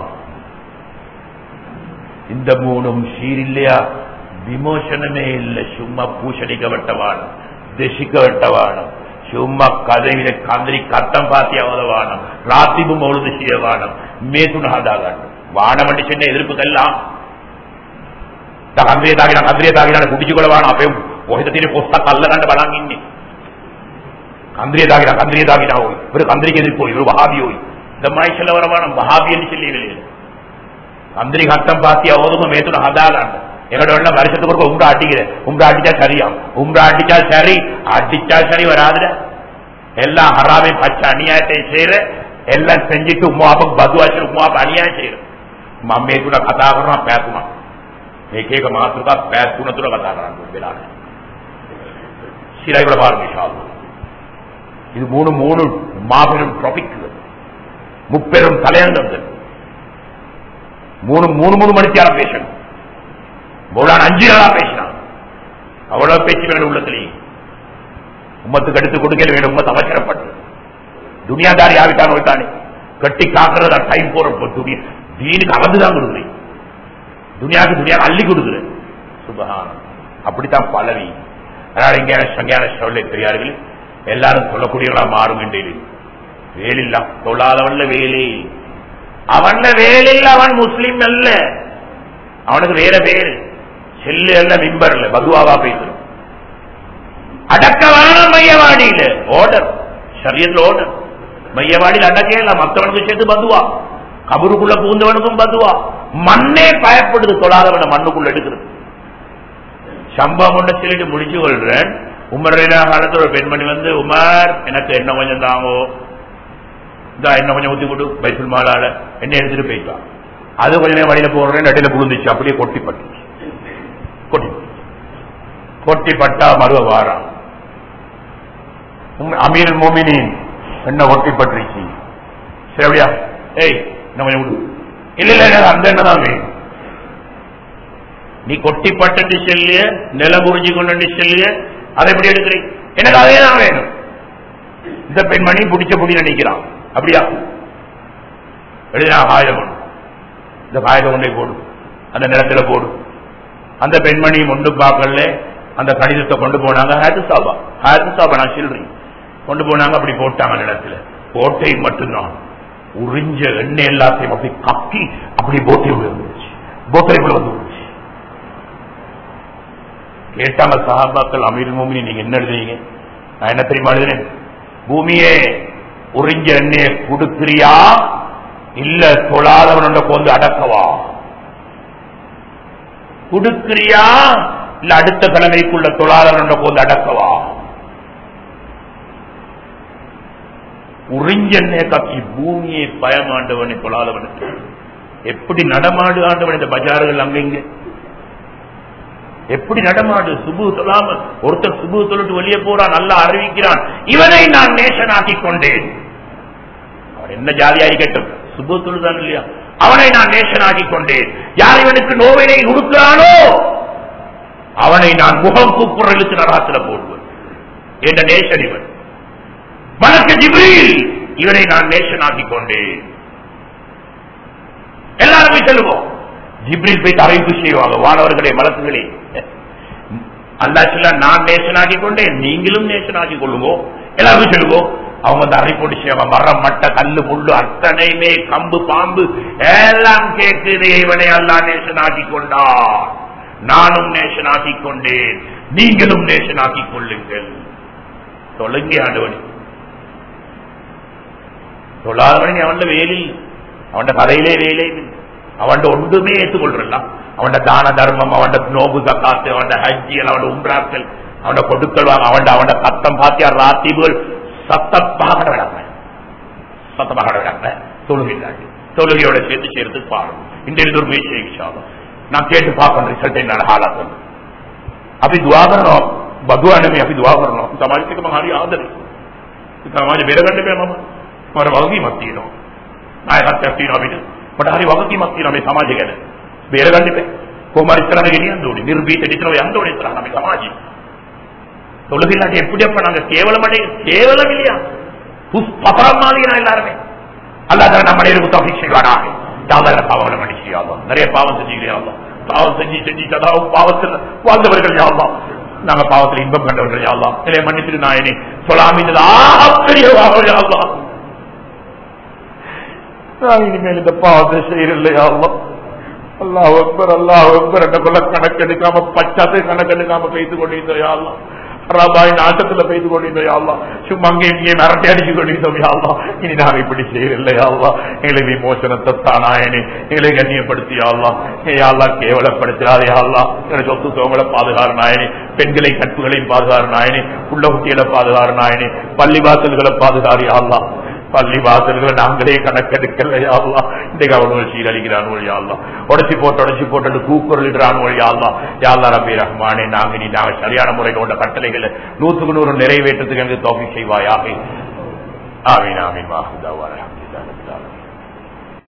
A: இந்த மூணும் சீர் இல்லையா? விமோசனமே இல்லை. சும்மா பூசணிக்க வெட்டவானம், திசிக்க வெட்டவானம், சும்மா கதையில கந்திரி கத்தம் பாத்தியா வானம், ராத்திபும் ஒழுது செய்ய வானம், மேத்துனாதாக வானம் அடி சென்ன எதிர்ப்புக்கெல்லாம் கந்திரியை தாக்கினா கந்திரியை தாக்கினா குடிச்சுக்கொள்ள வானம். அப்பயும் ஒஹிதத்திலே பொஸ்தா கல்ல கண்டு பலாங்கின்னு கந்திரியை தாக்கினா கந்திரியை தாக்கினா போய் இவரு கந்திரிக்கு எதிர்ப்பு போய் இவரு வஹாபி போய் இந்த மாதிரி சொல்ல வர வானம் வஹாபி என்று சொல்லி கந்திரி கத்தம் பாத்தியா ஓதும் மேத்துன ஹதாகான். எங்கட வேணா வருஷத்துக்கு ஒரு உம்ரா அடிக்கிறேன், உம்ரா அடிச்சா சரியா, உம்ரா அடிச்சா சரி, அடிச்சா சரி வராதுல. எல்லாம் ஹராமே பச்சை அநியாயத்தை செய்யற, எல்லாம் செஞ்சுட்டு உமாவுக்கு பதுவாச்சு உமாவுக்கு அநியாயம் செய்யற. மம்மே கூட கதா கரணும் பேசுமா, एक एक मात्र का पैर पूर्ण तो बता रहा हूं बिला சிலை கூட பாருங்க இன்ஷா அல்லாஹ். இது மூணு மூணு மாபெரும் டாபிக், முப்பெரும் தலையங்கங்கள். மூணு மூணு மூணு மணிக்கு யாரும் பேசணும். மௌலான அஞ்சு நாளா பேசினான். அவ்வளவு பேச்சு வேணும் உள்ளத்திலே. உம்மத்துக்கு எடுத்து கொடுக்கல வேணும். உம்மத்து அவசரப்பட்டு துனியாதாரி ஆகிட்டான் போயிட்டானே, கட்டி காக்குறதா டைம் போற துணியா தீனுக்கு அளந்துதான் கொடுக்குறேன், துனியாவுக்கு துனியா அள்ளி கொடுக்குறேன். சுபஹான். அப்படித்தான் பலவி. அதனால இங்கே சங்கையான சொல்ல பெரியார்கள் எல்லாரும் சொல்லக்கூடியவங்களா மாறும் என்றே வேலில்லா தொழாதவன்ல வேலை, அவன் வேலில்ல, அவன் முஸ்லீம் அல்ல, அவனுக்கு வேற பேரு செல்லு அல்ல, மிம்பர் இல்ல, பதுவாவா பேசுறோம். அடக்கவான மையவாடியில ஓர்டர், ஷரியத்துல ஓர்டர், மையவாடியில் அடக்கேல மற்றவனுக்கு சேர்த்து பதுவா, கபருக்குள்ள பூந்தவனுக்கும் பதுவா. மண்ணே பயப்படுது தொழாதவன மண்ணுக்குள்ள எடுக்கிறது. சம்பவம் ஒன்று சொல்லிட்டு முடிச்சு கொள்றேன். உமர் காலத்தில் ஒரு பெண்மணி வந்து, உமர் எனக்கு என்ன கொஞ்சம் தாங்கோ, இந்த என்ன கொஞ்சம் ஊத்தி கொடு பைசுல் மாலால என்ன எடுத்துட்டு போயிட்டான். அது கொஞ்ச நேரம் வழியில போடுறேன், அடையில புகுந்துச்சு, அப்படியே கொட்டி பட்டு கொட்டி கொட்டி பட்டா மருவ வாரம் அமீர் மோமினின் என்ன ஒட்டி பட்டுருச்சு. சரி அப்படியா, ஏய் என்ன கொஞ்சம் விடு. இல்ல இல்ல அந்த எண்ணெய் தான் வேணும். நீ கொட்டி பட்டு சொல்லிய நில புரிஞ்சு கொண்டு சொல்லிய அதை எப்படி எடுக்கிறீ? எனக்கு அதே தான் வேணும். இந்த பெண்மணி பிடிச்ச புடி நினைக்கிறான். அப்படியா எழுதினா காகிதம் கொண்டு, இந்த காகிதம் கொண்டே போடு, அந்த நிலத்துல போடு. அந்த பெண்மணி ஒன்று பார்க்கல, அந்த கடிதத்தை கொண்டு போனாங்க. ஹேத்து சாபா ஹேத்து சாபா நான் சொல்றேன் கொண்டு போனாங்க. அப்படி போட்டாங்க நிலத்துல. கோட்டை மட்டும்தான் உறிஞ்ச எண்ணெய் எல்லாத்தையும் அப்படி கக்கி அப்படி போட்டை விழுந்துச்சு, போட்டை வந்து கேட்டாங்க சஹாபாக்கள், அமீர் மோமினி நீங்க என்ன எழுதுறீங்க? நான் என்ன தெரியுமா எழுதுறேன், பூமியே உறிஞ்ச எண்ணெயை கொடுக்கிறியா இல்ல தொழாதவனோட கொண்டு அடக்கவா? கொடுக்கிறியா இல்ல அடுத்த தலைமைக்குள்ள தொழாதவனோட கொண்டு அடக்கவா? உறிஞ்ச எண்ணெய் கக்கி பூமியை பயமாண்டவனை தொழாதவனுக்கு எப்படி நடமாடு ஆண்டவன் இந்த பஜார்கள் அங்க எப்படி நடமாடு? சுபு சொல்லாம ஒருத்தர் சுபு சொல்லிட்டு வெளியே போறான், நல்லா அறிவிக்கிறான், இவனை நான் நேசனாக்கி கொண்டேன். அவன் என்ன ஜாதியாரி கேட்டும் சுபு சொல்லுதான் இல்லையா? அவனை நான் நேசனாக்கி கொண்டேன். யார் இவனுக்கு நோவினை கொடுக்கிறானோ அவனை நான் முகம் கூப்புறலுக்கு நரகத்தில் போடுவேன். என்ற நேசன் இவன். மலக்கு ஜிப்ரீல், இவனை நான் நேசனாக்கி கொண்டேன். எல்லாருமே சொல்லுவோம். ஜிப்ரீல் போய் அறிவிப்பு செய்வாங்க, வானவர்களே மலக்குகளே, அல்லாஹ் சொல்ல நான் நேசனாக்கி கொண்டேன், நீங்களும் நேசனாக்கி கொள்ளுவோம். எல்லாருமே சொல்லுவோம். அவங்க வந்து அறிவிப்போடு செய்வாங்க. மரம் மட்ட கல்லு முள்ளு அத்தனையுமே கம்பு பாம்பு எல்லாம் கேட்குது. இவனை அல்லாஹ் நேசனாக்கி கொண்டார், நானும் நேசனாக்கி கொண்டேன், நீங்களும் நேசனாக்கி கொள்ளுங்கள். தொழுங்கி ஆண்டவனே தொழாதவனே அவன் வேலில், அவன் கதையிலே வேலை, அவன் ஒன்றுமே ஏற்றுக்கொள்றான். அவன் தான தர்மம், அவன் நோபு தக்காத்து, அவன் ஹஜ்ஜிகள், அவன் உம்ராக்கள், அவன் கொடுக்கல் வாங்க, அவன் அவன் சத்தம் பாத்தியார் ராத்திபுகள் சத்தமாக விடாம சத்தமாக விடாம தொழுகிறாங்க. தொழுகையோட சேர்த்து சேர்த்து பாருங்க. இந்த ஒரு முயற்சி நான் கேட்டு பார்க்கணும் ரிசல்ட் என்ன हालात अभी दुआ करना बदुआ में अभी दुआ करना समाज से हमारी आदत है समाज मेरे घंटे पे हम हमारे वक्त की मस्ती नो आए हाथ करती नो अभी बट हमारी वक्त की मस्ती नो हमें समाज गए मेरे घंटे पे को हमारी इस तरह नहीं अंदोड़ी निर्भीत इतना अंदोड़ी इस तरह हमें समाज தொழுகையில்லாட்டி எப்படி அப்ப நாங்க கேவலம் அடைய கேவலம் இல்லையா பத்திரம் மாதிரியா எல்லாருமே அல்லாத நம்ம அடையிறதுக்கு தௌஃபீக் செய்வானாக. யாவர பாவங்களை மன்னிச்சு யா அல்லாஹ். நிறைய பாவம் செஞ்சுக்கிறேன் யா அல்லாஹ். பாவம் செஞ்சு செஞ்சு சதாவும் பாவத்தில் வாழ்ந்தவர்கள் யா அல்லாஹ். நாங்க பாவத்தில் இன்பம் கண்டவர்கள் யா அல்லாஹ். இதை மன்னித்து நாயனே சொல்லாமல் ஆச்சரியமாக யா அல்லாஹ். நான் இனிமேல் இந்த பாவத்தை செய்யறதில்லை யா அல்லாஹ். அல்லாஹ் அக்பர் அல்லாஹ் அக்பர் என்ற கொள்ள கணக்கெடுக்காம பச்சாத்தை கணக்கெடுக்காம பேசி கொண்டிருந்தோம் யா அல்லாஹ். ரபாய் நாட்டத்துல பெய்து கொண்டிருந்தோம். சும்மா அங்கே இங்கே மிரட்டி அடிச்சு கொண்டிருந்தோம். இனி நாங்க இப்படி செய்யலையா? எங்களுக்கு விமோசனத்தை தானாயனே எங்களை கண்ணியப்படுத்தியாள்லா. யாழ்லா கேவலப்படுத்தாதே யாழ்லா. எனக்கு சொத்து சோங்களை பாதுகாரு நாயனே, பெண்களை கற்புகளையும் பாதுகாரு நாயனே, உள்ள குட்டிகளை பாதுகாரு நாயனே, பள்ளி வாசல்களை பாதுகாரு யாழ்லா. பள்ளி வாசல்களை நாங்களே கணக்கெடுக்கல யாழ்லா. இன்றைக்கு அவனுள் சீரழிக்கிறான் யாழ்லா. உடச்சி போட்டு உடச்சி போட்டு கூக்குரலிடுறான் யாழ்லா. யாழ்லா ரப்பி ரஹ்மானே, நாங்க நீ நாங்க சரியான முறையில் உள்ள கட்டளைகளை நூற்றுக்கு நூறு நிறைவேற்றத்துக்கு எனக்கு தௌஃபீக் செய்வாயாக. ஆமீன் ஆமீன். வாஹிதா வ அல்ஹம்துலில்லாஹ்.